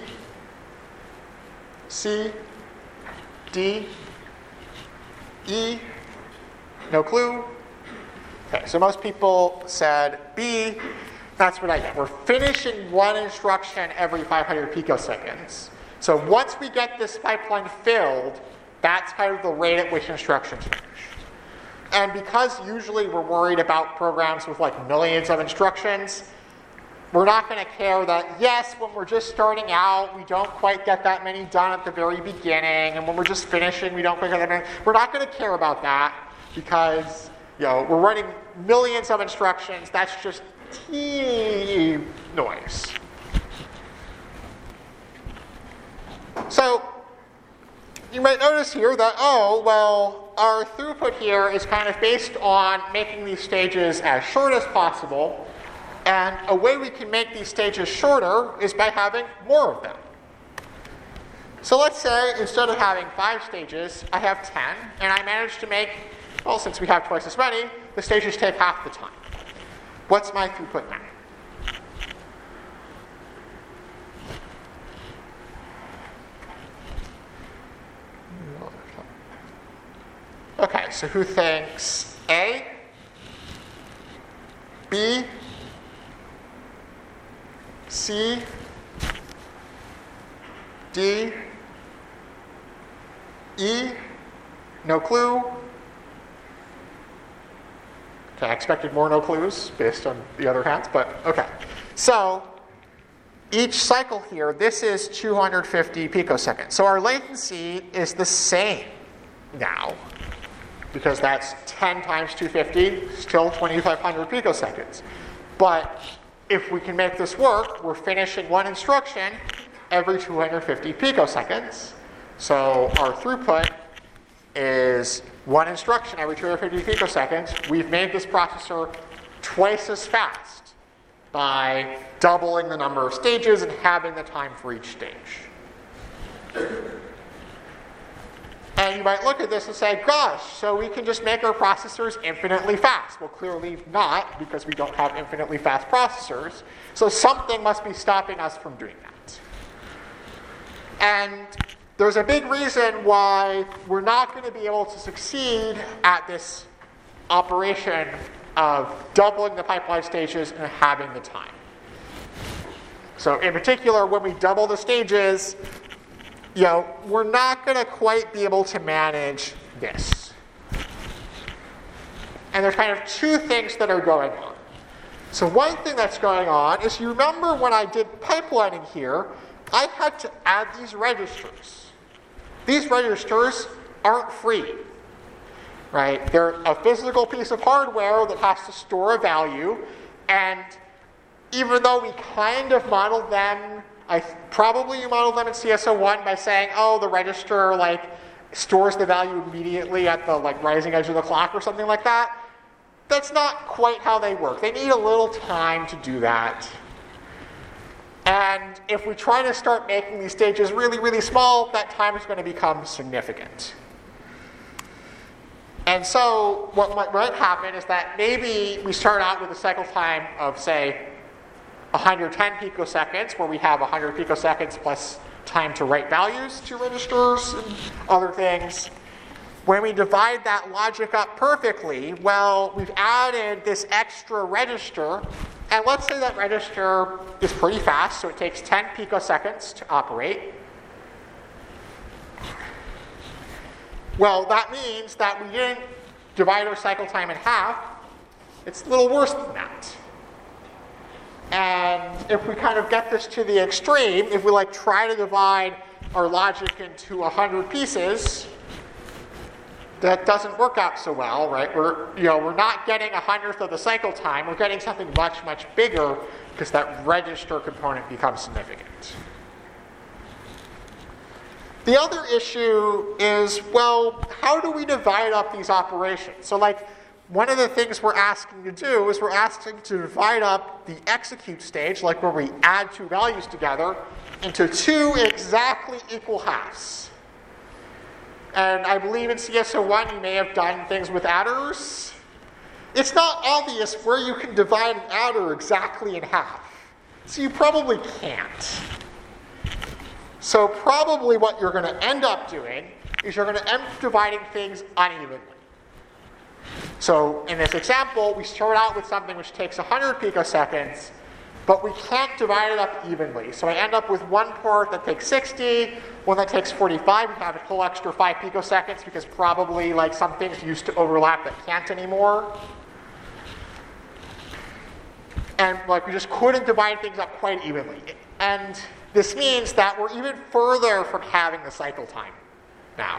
C, D, E? No clue? Okay, so most people said B. That's what I get. We're finishing one instruction every five hundred picoseconds. So once we get this pipeline filled, that's kind of the rate at which instructions finish. And because usually we're worried about programs with like millions of instructions, we're not going to care that, yes, when we're just starting out, we don't quite get that many done at the very beginning, and when we're just finishing, we don't quite get that many. We're not going to care about that because, you know, we're running millions of instructions. That's just teeny noise. So you might notice here that, oh, well, our throughput here is kind of based on making these stages as short as possible. And a way we can make these stages shorter is by having more of them. So let's say instead of having five stages, I have ten, and I manage to make, well, since we have twice as many, the stages take half the time. What's my throughput now? Okay, so who thinks A, B, C, D, E? No clue? Okay, I expected more no clues based on the other hands, but okay. So each cycle here, this is two hundred fifty picoseconds. So our latency is the same now, because that's ten times two hundred fifty, still twenty-five hundred picoseconds. But if we can make this work, we're finishing one instruction every two hundred fifty picoseconds. So our throughput is one instruction every two hundred fifty picoseconds. We've made this processor twice as fast by doubling the number of stages and having the time for each stage. And And you might look at this and say, gosh, so we can just make our processors infinitely fast. Well, clearly not, because we don't have infinitely fast processors. So something must be stopping us from doing that. And there's a big reason why we're not going to be able to succeed at this operation of doubling the pipeline stages and having the time. So in particular, when we double the stages, you know, we're not going to quite be able to manage this. And there's kind of two things that are going on. So one thing that's going on is, you remember when I did pipelining here, I had to add these registers. These registers aren't free, right? They're a physical piece of hardware that has to store a value, and even though we kind of modeled them, I probably you modeled them in C S O one by saying, oh, the register like stores the value immediately at the like rising edge of the clock or something like that. That's not quite how they work. They need a little time to do that. And if we try to start making these stages really, really small, that time is going to become significant. And so what might, might happen is that maybe we start out with a cycle time of, say, one hundred ten picoseconds, where we have one hundred picoseconds plus time to write values to registers and other things. When we divide that logic up perfectly, well, we've added this extra register, and let's say that register is pretty fast, so it takes ten picoseconds to operate. Well, that means that we didn't divide our cycle time in half. It's a little worse than that. And if we kind of get this to the extreme, if we like try to divide our logic into one hundred pieces, that doesn't work out so well, right? We're, you know, we're not getting a hundredth of the cycle time. We're getting something much, much bigger because that register component becomes significant. The other issue is, well, how do we divide up these operations? So like, one of the things we're asking to do is we're asking to divide up the execute stage, like where we add two values together, into two exactly equal halves. And I believe in C S O one you may have done things with adders. It's not obvious where you can divide an adder exactly in half. So you probably can't. So probably what you're going to end up doing is you're going to end up dividing things unevenly. So in this example, we start out with something which takes one hundred picoseconds, but we can't divide it up evenly. So I end up with one part that takes sixty, one that takes forty-five. We have a whole extra five picoseconds because probably like some things used to overlap that can't anymore. And like we just couldn't divide things up quite evenly. And this means that we're even further from having the cycle time now.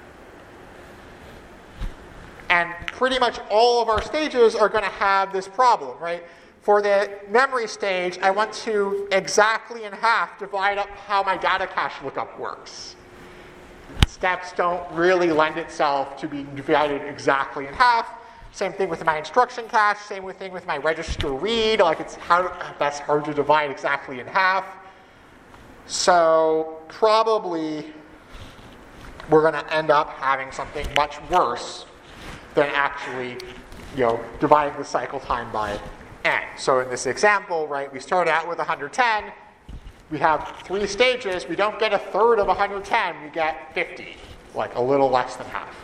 And pretty much all of our stages are going to have this problem, right? For the memory stage, I want to exactly in half divide up how my data cache lookup works. Steps don't really lend itself to being divided exactly in half. Same thing with my instruction cache, same thing with my register read. Like it's hard, that's hard to divide exactly in half. So probably we're going to end up having something much worse than actually, you know, dividing the cycle time by n. So in this example, right, we start out with one hundred ten. We have three stages. We don't get a third of one hundred ten. We get fifty, like a little less than half.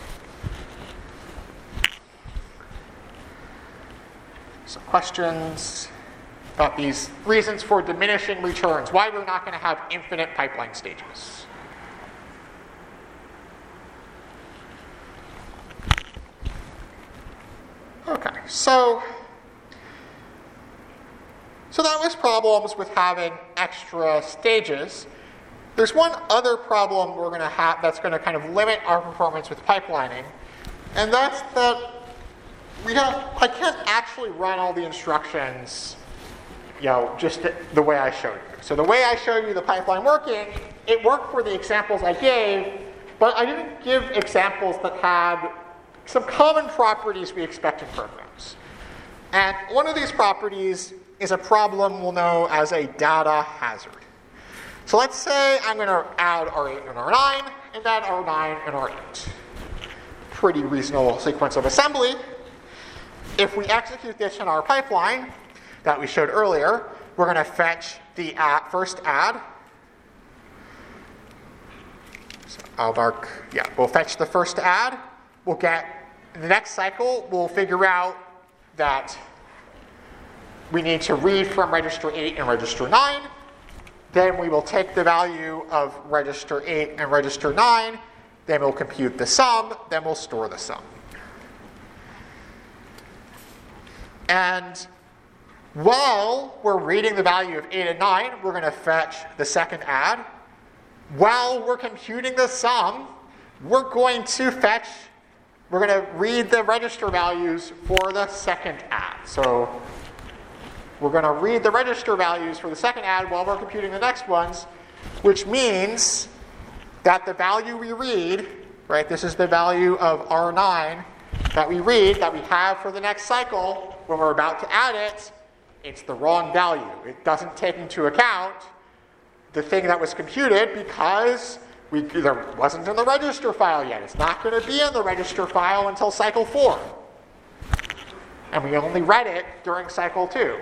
So questions about these reasons for diminishing returns, why we're not going to have infinite pipeline stages. Okay, so, so that was problems with having extra stages. There's one other problem we're going to have that's going to kind of limit our performance with pipelining, and that's that we don't, I can't actually run all the instructions, you know, just the way I showed you. So the way I showed you the pipeline working, it worked for the examples I gave, but I didn't give examples that had some common properties we expect in programs. And one of these properties is a problem we'll know as a data hazard. So let's say I'm going to add R eight and R nine. and then R nine and R eight. Pretty reasonable sequence of assembly. If we execute this in our pipeline that we showed earlier, we're going to fetch the add, first add. So I'll mark, yeah, we'll fetch the first add. We'll get, in the next cycle, we'll figure out that we need to read from register eight and register nine. Then we will take the value of register eight and register nine. Then we'll compute the sum. Then we'll store the sum. And while we're reading the value of eight and nine, we're going to fetch the second add. While we're computing the sum, we're going to fetch, we're going to read the register values for the second add. So we're going to read the register values for the second add while we're computing the next ones, which means that the value we read, right, this is the value of R nine that we read, that we have for the next cycle, when we're about to add it, it's the wrong value. It doesn't take into account the thing that was computed because we, there wasn't in the register file yet. It's not going to be in the register file until cycle four. And we only read it during cycle two.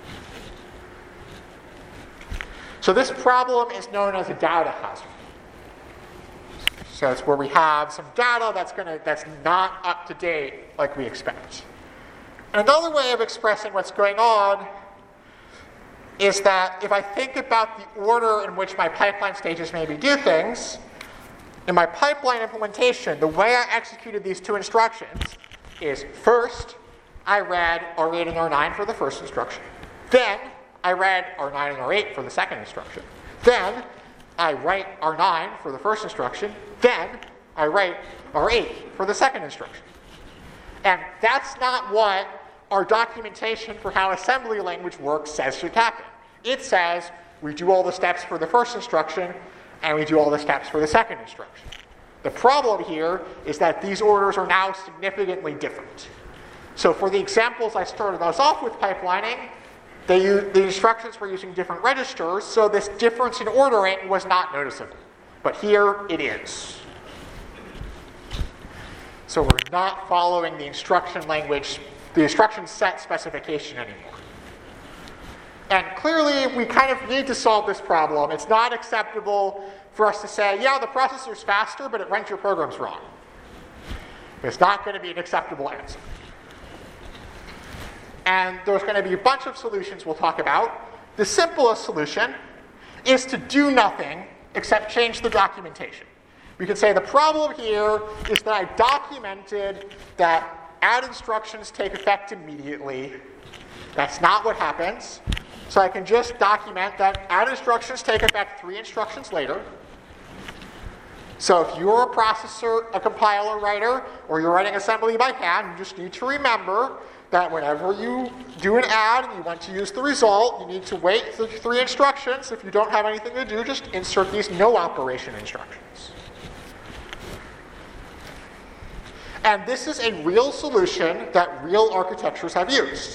So this problem is known as a data hazard. So it's where we have some data that's going to that's not up to date like we expect. Another way of expressing what's going on is that if I think about the order in which my pipeline stages maybe do things, in my pipeline implementation, the way I executed these two instructions is first, I read R eight and R nine for the first instruction. Then, I read R nine and R eight for the second instruction. Then, I write R nine for the first instruction. Then, I write R eight for the second instruction. And that's not what our documentation for how assembly language works says should happen. It says we do all the steps for the first instruction and we do all the steps for the second instruction. The problem here is that these orders are now significantly different. So for the examples I started us off with pipelining, they use, the instructions were using different registers, so this difference in ordering was not noticeable. But here it is. So we're not following the instruction language, the instruction set specification anymore. And clearly, we kind of need to solve this problem. It's not acceptable for us to say, yeah, the processor's faster, but it runs your programs wrong. It's not going to be an acceptable answer. And there's going to be a bunch of solutions we'll talk about. The simplest solution is to do nothing except change the documentation. We can say the problem here is that I documented that add instructions take effect immediately. That's not what happens. So I can just document that add instructions take effect three instructions later. So if you're a processor, a compiler writer, or you're writing assembly by hand, you just need to remember that whenever you do an add and you want to use the result, you need to wait the three instructions. If you don't have anything to do, just insert these no operation instructions. And this is a real solution that real architectures have used.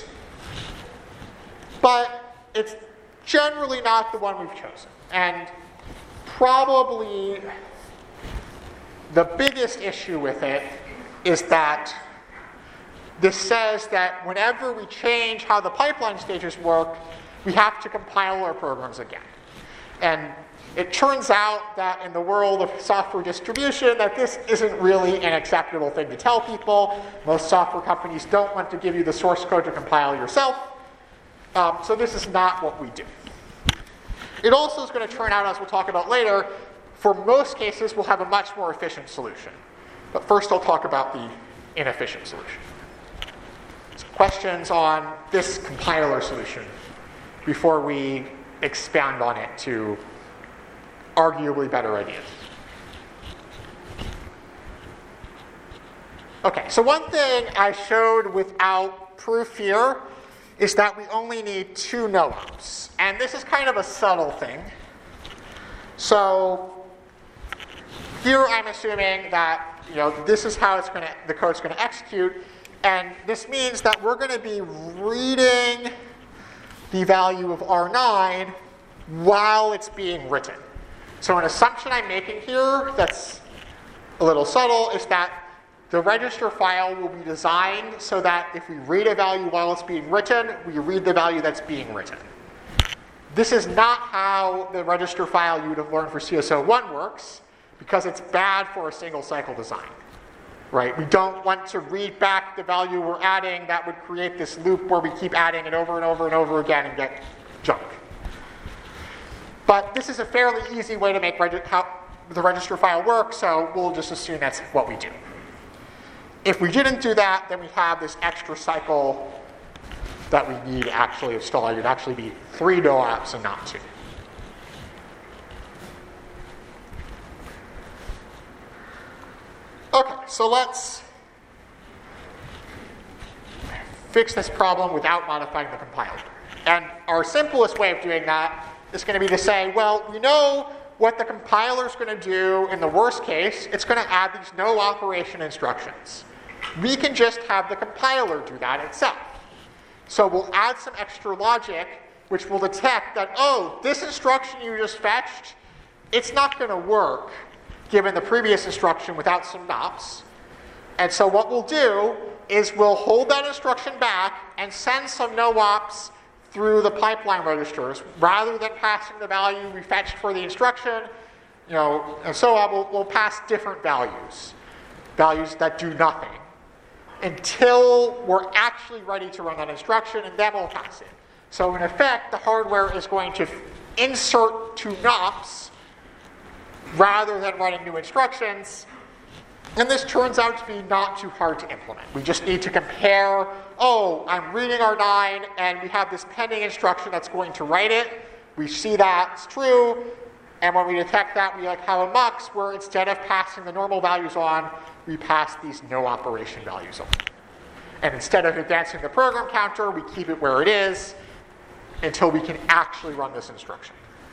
But it's generally not the one we've chosen. And probably the biggest issue with it is that this says that whenever we change how the pipeline stages work, we have to compile our programs again. And it turns out that in the world of software distribution, that this isn't really an acceptable thing to tell people. Most software companies don't want to give you the source code to compile yourself. Um, so this is not what we do. It also is going to turn out, as we'll talk about later, for most cases, we'll have a much more efficient solution. But first, I'll talk about the inefficient solution. So questions on this compiler solution before we expand on it to arguably better ideas. Okay, so one thing I showed without proof here is that we only need two no-ops. And this is kind of a subtle thing. So here I'm assuming that, you know, this is how it's going to, the code's going to execute. And this means that we're going to be reading the value of R nine while it's being written. So an assumption I'm making here that's a little subtle is that the register file will be designed so that if we read a value while it's being written, we read the value that's being written. This is not how the register file you would have learned for C S O one works, because it's bad for a single cycle design. Right? We don't want to read back the value we're adding. That would create this loop where we keep adding it over and over and over again and get junk. But this is a fairly easy way to make regi- how the register file work, so we'll just assume that's what we do. If we didn't do that, then we have this extra cycle that we need to actually install. It would actually be three no ops and not two. Okay, so let's fix this problem without modifying the compiler. And our simplest way of doing that is going to be to say, well, we know what the compiler is going to do in the worst case. It's going to add these no operation instructions. We can just have the compiler do that itself. So we'll add some extra logic which will detect that, oh, this instruction you just fetched, it's not going to work given the previous instruction without some nops. And so what we'll do is we'll hold that instruction back and send some no ops through the pipeline registers. Rather than passing the value we fetched for the instruction, you know, and so on, we'll, we'll pass different values, values that do nothing, until we're actually ready to run that instruction, and then we'll pass it. So in effect, the hardware is going to insert two nops rather than running new instructions. And this turns out to be not too hard to implement. We just need to compare, oh, I'm reading R nine, and we have this pending instruction that's going to write it. We see that's true, and when we detect that, we like have a mux where instead of passing the normal values on, we pass these no operation values on. And instead of advancing the program counter, we keep it where it is until we can actually run this instruction.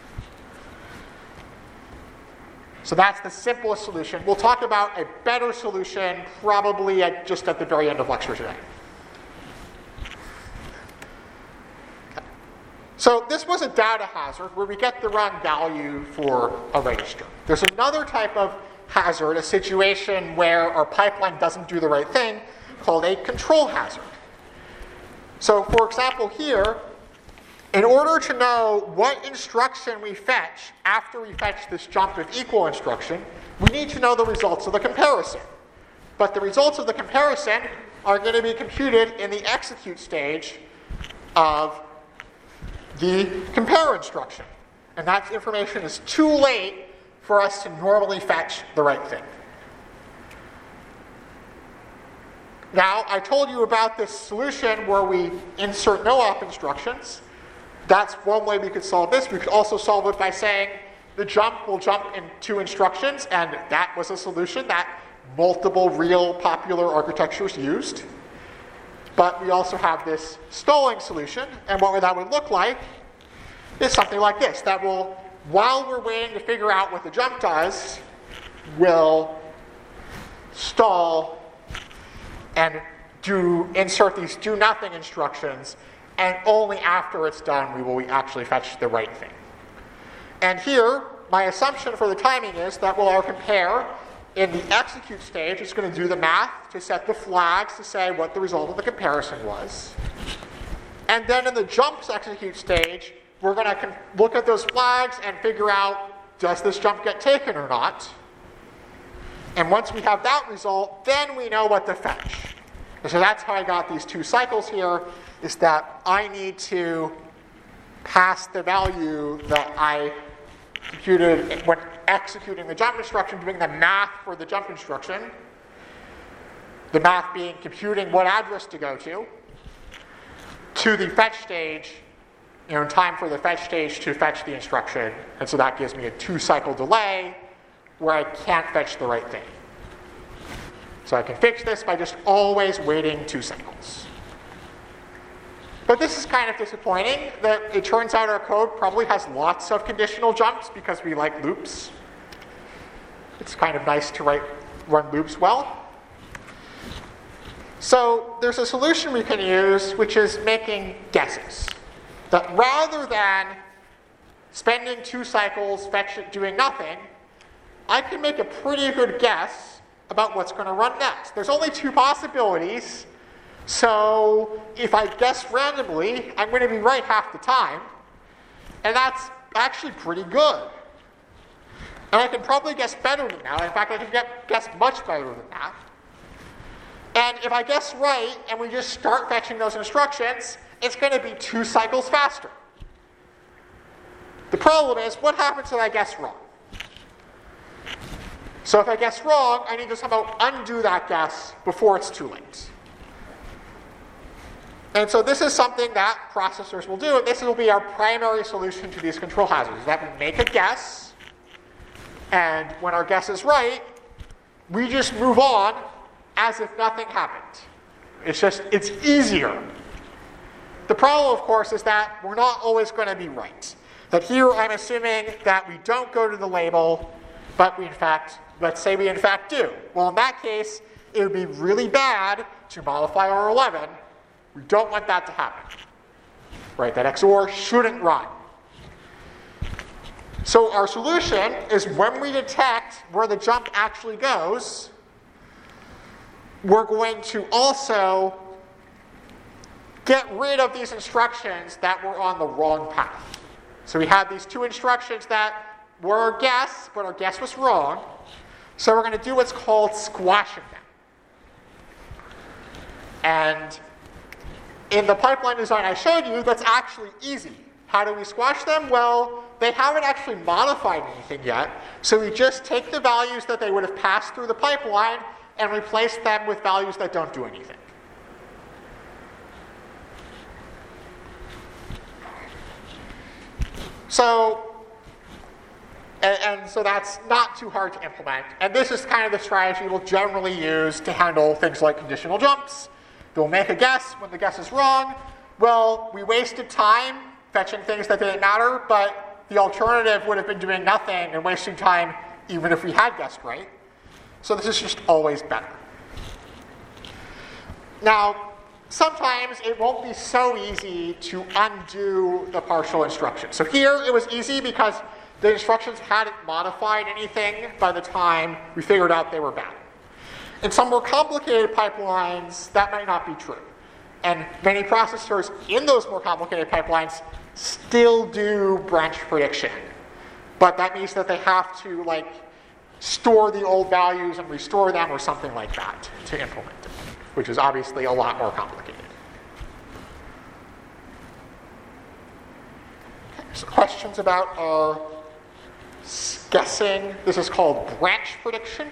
So that's the simplest solution. We'll talk about a better solution probably at, just at the very end of lecture today. Okay. So this was a data hazard where we get the wrong value for a register. There's another type of hazard, a situation where our pipeline doesn't do the right thing, called a control hazard. So for example here, in order to know what instruction we fetch after we fetch this jump if equal instruction, we need to know the results of the comparison. But the results of the comparison are going to be computed in the execute stage of the compare instruction. And that information is too late for us to normally fetch the right thing. Now, I told you about this solution where we insert no-op instructions. That's one way we could solve this. We could also solve it by saying the jump will jump in two instructions, and that was a solution that multiple real popular architectures used. But we also have this stalling solution, and what that would look like is something like this. That will, while we're waiting to figure out what the jump does, will stall and do insert these do nothing instructions, and only after it's done we will we actually fetch the right thing. And here, my assumption for the timing is that while our compare in the execute stage is going to do the math to set the flags to say what the result of the comparison was. And then in the jumps execute stage, we're going to look at those flags and figure out, does this jump get taken or not? And once we have that result, then we know what to fetch. And so that's how I got these two cycles here, is that I need to pass the value that I computed when executing the jump instruction, doing the math for the jump instruction, the math being computing what address to go to, to the fetch stage, you know, in time for the fetch stage to fetch the instruction. And so that gives me a two-cycle delay where I can't fetch the right thing. So I can fix this by just always waiting two cycles. But this is kind of disappointing that it turns out our code probably has lots of conditional jumps because we like loops. It's kind of nice to write, run loops well. So there's a solution we can use, which is making guesses. That rather than spending two cycles fetch it doing nothing, I can make a pretty good guess about what's going to run next. There's only two possibilities, so if I guess randomly, I'm going to be right half the time, and that's actually pretty good. And I can probably guess better than that. In fact, I can get, guess much better than that. And if I guess right, and we just start fetching those instructions, it's going to be two cycles faster. The problem is, what happens if I guess wrong? So if I guess wrong, I need to somehow undo that guess before it's too late. And so this is something that processors will do, and this will be our primary solution to these control hazards, that we make a guess, and when our guess is right, we just move on as if nothing happened. It's just, it's easier. The problem, of course, is that we're not always going to be right. That here I'm assuming that we don't go to the label, but we in fact, let's say we in fact do. Well, in that case, it would be really bad to modify R eleven. We don't want that to happen. Right, that X O R shouldn't run. So our solution is when we detect where the jump actually goes, we're going to also get rid of these instructions that were on the wrong path. So we had these two instructions that were a guess, but our guess was wrong. So we're going to do what's called squashing them. And in the pipeline design I showed you, that's actually easy. How do we squash them? Well, they haven't actually modified anything yet. So we just take the values that they would have passed through the pipeline and replace them with values that don't do anything. So, and, and so that's not too hard to implement. And this is kind of the strategy we'll generally use to handle things like conditional jumps. They'll make a guess. When the guess is wrong, well, we wasted time fetching things that didn't matter, but the alternative would have been doing nothing and wasting time even if we had guessed right. So this is just always better. Now, sometimes it won't be so easy to undo the partial instructions. So here it was easy because the instructions hadn't modified anything by the time we figured out they were bad. In some more complicated pipelines, that might not be true. And many processors in those more complicated pipelines still do branch prediction. But that means that they have to like store the old values and restore them or something like that to implement it, which is obviously a lot more complicated. Okay, so questions about our guessing. This is called branch prediction.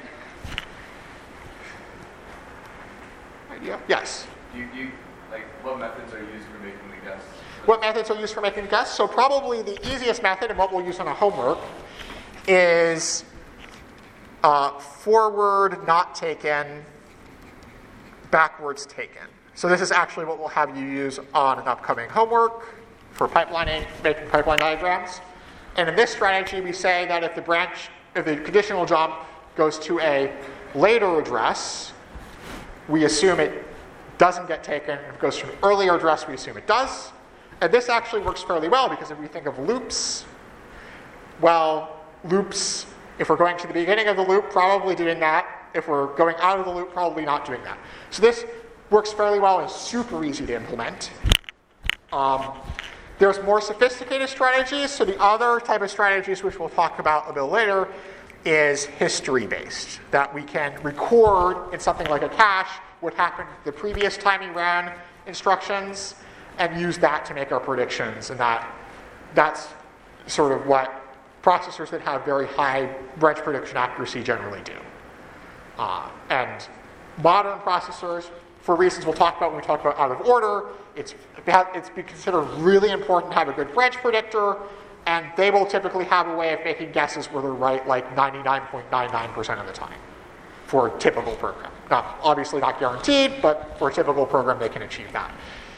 Yeah. Yes? You, you, like, what methods are used for making the guess? What methods are used for making guess? So probably the easiest method, and what we'll use on a homework, is uh, forward not taken, backwards taken. So this is actually what we'll have you use on an upcoming homework for pipelining, making pipeline diagrams. And in this strategy, we say that if the branch, if the conditional jump goes to a later address, we assume it doesn't get taken. If it goes to an earlier address, we assume it does. And this actually works fairly well because if we think of loops, well, loops, if we're going to the beginning of the loop, probably doing that. If we're going out of the loop, probably not doing that. So this works fairly well and is super easy to implement. Um, there's more sophisticated strategies. So the other type of strategies, which we'll talk about a bit later, is history-based, that we can record in something like a cache what happened the previous time we ran instructions and use that to make our predictions. And that that's sort of what processors that have very high branch prediction accuracy generally do. Uh, and modern processors, for reasons we'll talk about when we talk about out of order, it's, it's considered really important to have a good branch predictor, and they will typically have a way of making guesses where they're right like ninety-nine point nine nine percent of the time for a typical program. Not, obviously not guaranteed, but for a typical program they can achieve that.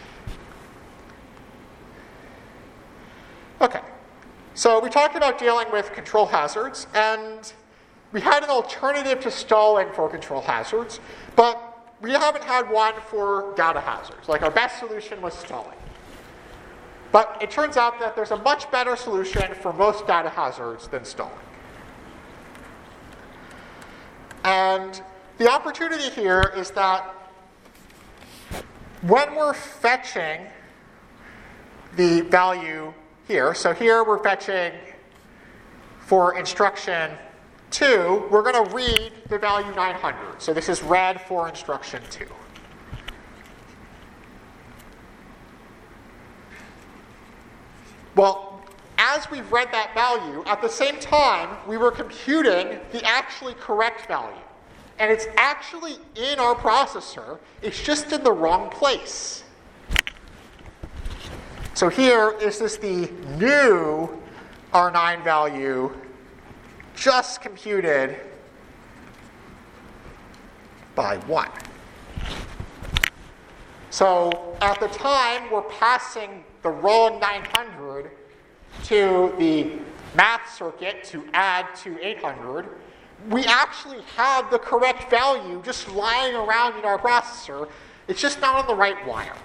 Okay, so we talked about dealing with control hazards, and we had an alternative to stalling for control hazards, but we haven't had one for data hazards. Like our best solution was stalling. But it turns out that there's a much better solution for most data hazards than stalling. And the the opportunity here is that when we're fetching the value here, so here we're fetching for instruction two, we're going to read the value nine hundred. So this is read for instruction two. Well, as we've read that value, at the same time, we were computing the actually correct value. And it's actually in our processor, it's just in the wrong place. So here is this the new R nine value just computed by one. So at the time, we're passing the wrong nine hundred to the math circuit to add to eight hundred. We actually have the correct value just lying around in our processor. It's just not on the right wire.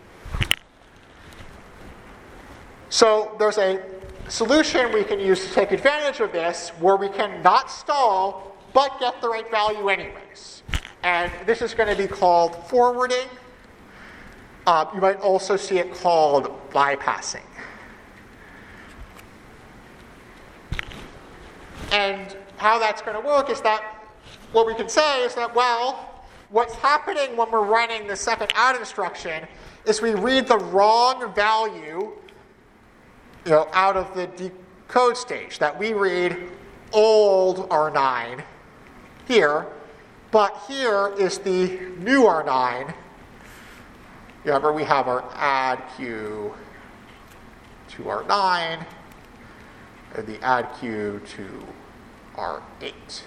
So there's a solution we can use to take advantage of this where we can not stall, but get the right value anyways. And this is going to be called forwarding. Uh, you might also see it called bypassing. And how that's going to work is that what we can say is that, well, what's happening when we're running the second add instruction is we read the wrong value, you know, out of the decode stage, that we read old R nine here, but here is the new R nine. Remember, we have our add Q to R nine, and the add Q to R eight.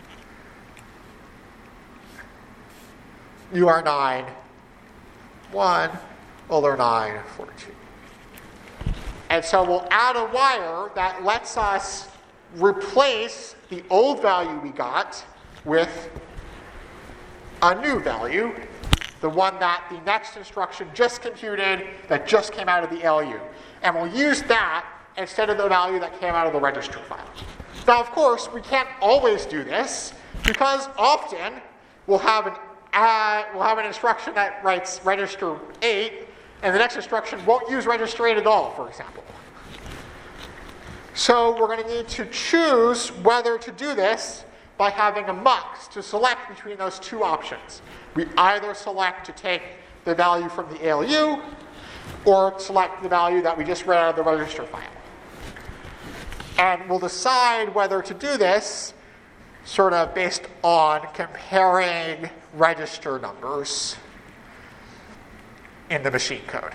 New R nine, one, old R nine, four, two. And so we'll add a wire that lets us replace the old value we got with a new value, the one that the next instruction just computed that just came out of the L U. And we'll use that instead of the value that came out of the register file. Now, of course, we can't always do this because often we'll have an add, we'll have an instruction that writes register eight, and the next instruction won't use register eight at all, for example. So we're going to need to choose whether to do this by having a mux to select between those two options. We either select to take the value from the A L U or select the value that we just read out of the register file. And we'll decide whether to do this sort of based on comparing register numbers in the machine code.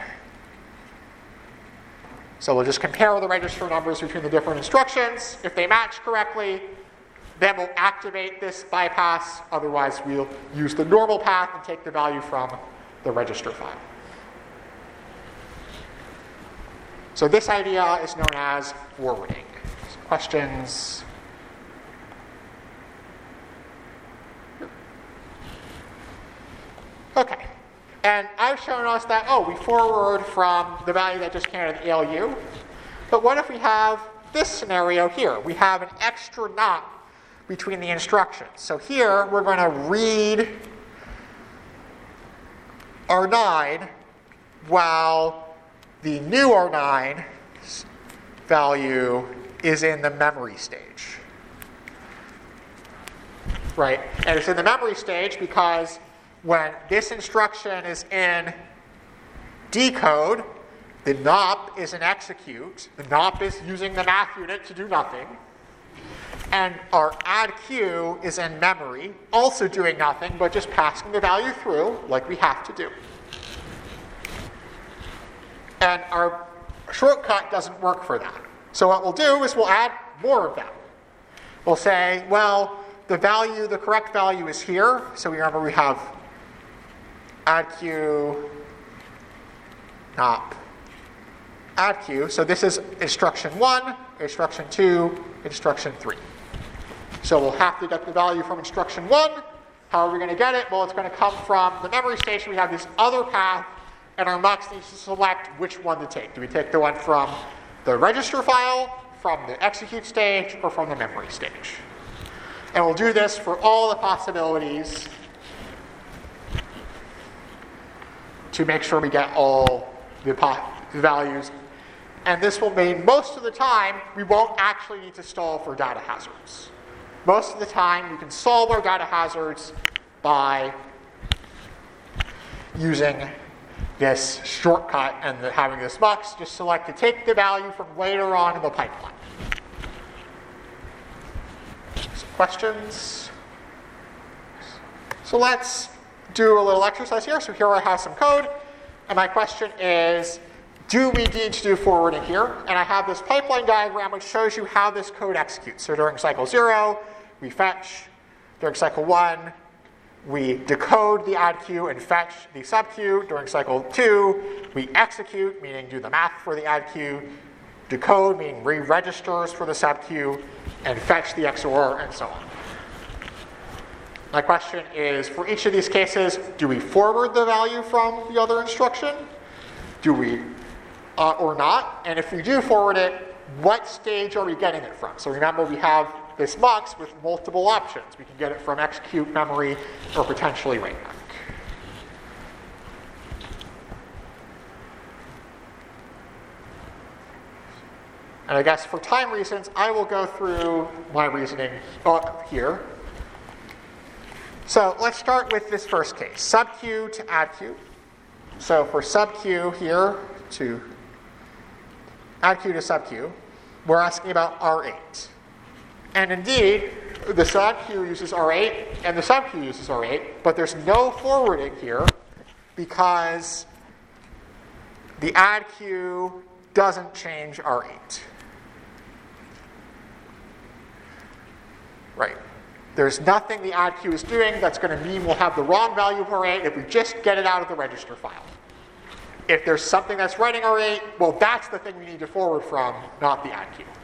So we'll just compare the register numbers between the different instructions. If they match correctly, then we'll activate this bypass. Otherwise, we'll use the normal path and take the value from the register file. So this idea is known as forwarding. So questions? Okay. And I've shown us that, oh, we forward from the value that just came out of the A L U. But what if we have this scenario here? We have an extra not between the instructions. So here, we're going to read R nine while the new R nine value is in the memory stage. Right? And it's in the memory stage because when this instruction is in decode, the N O P is in execute. The N O P is using the math unit to do nothing. And our add Q is in memory, also doing nothing, but just passing the value through like we have to do. And our shortcut doesn't work for that. So what we'll do is we'll add more of them. We'll say, well, the value, the correct value is here. So we remember we have add Q, N O P, add Q. So this is instruction one, instruction two, instruction three. So we'll have to get the value from instruction one. How are we going to get it? Well, it's going to come from the memory station. We have this other path, and our mux needs to select which one to take. Do we take the one from the register file, from the execute stage, or from the memory stage? And we'll do this for all the possibilities to make sure we get all the po- values. And this will mean most of the time we won't actually need to solve for data hazards. Most of the time we can solve our data hazards by using this shortcut and the, having this mux. Just select to take the value from later on in the pipeline. Some questions? So let's do a little exercise here. So here I have some code, and my question is, do we need to do forwarding here? And I have this pipeline diagram which shows you how this code executes. So during cycle zero, we fetch. During cycle one, we decode the add queue and fetch the sub queue. During cycle two, we execute, meaning do the math for the add queue, decode, meaning re-registers for the sub queue, and fetch the X O R, and so on. My question is, for each of these cases, do we forward the value from the other instruction? Do we, uh, or not? And if we do forward it, what stage are we getting it from? So remember, we have this mux with multiple options. We can get it from execute, memory, or potentially write back. And I guess for time reasons, I will go through my reasoning here. So let's start with this first case, sub queue to add queue. So for sub queue here to add queue to sub queue, we're asking about R eight. And indeed, the sub queue uses R eight and the sub queue uses R eight, but there's no forwarding here because the add queue doesn't change R eight. Right. There's nothing the add queue is doing that's going to mean we'll have the wrong value of R eight if we just get it out of the register file. If there's something that's writing R eight, well, that's the thing we need to forward from, not the add queue.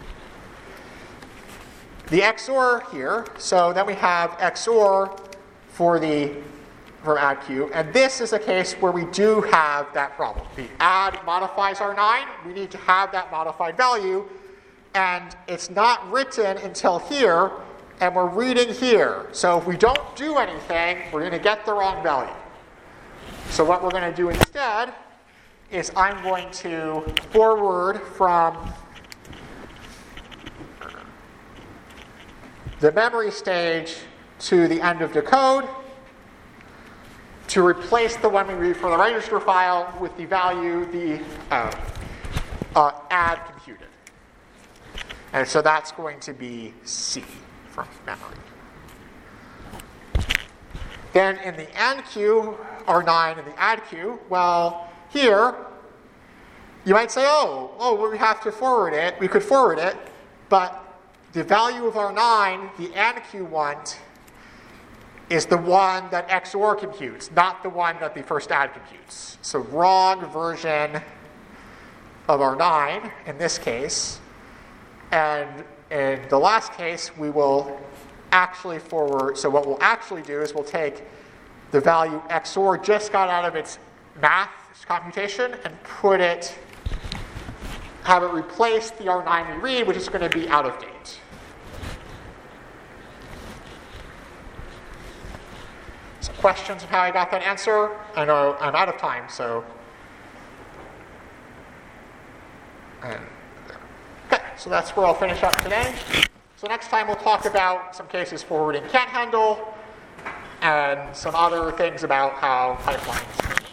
The X O R here, so then we have X O R for the for add queue, and this is a case where we do have that problem. The add modifies R nine, we need to have that modified value, and it's not written until here, and we're reading here. So if we don't do anything, we're going to get the wrong value. So what we're going to do instead is I'm going to forward from the memory stage to the end of decode to replace the one we read from the register file with the value the uh, uh, add computed. And so that's going to be C from memory. Then in the AND queue, R nine in the add queue, well, here, you might say, oh, oh, well, we have to forward it. We could forward it, but the value of R nine, the AND queue want, is the one that X O R computes, not the one that the first add computes. So wrong version of R nine in this case. And in the last case, we will actually forward. So what we'll actually do is we'll take the value X O R just got out of its math computation and put it, have it replace the R nine we read, which is going to be out of date. Some questions on how I got that answer? I know I'm out of time, so. And okay, so that's where I'll finish up today. So next time we'll talk about some cases forwarding can't handle and some other things about how pipelines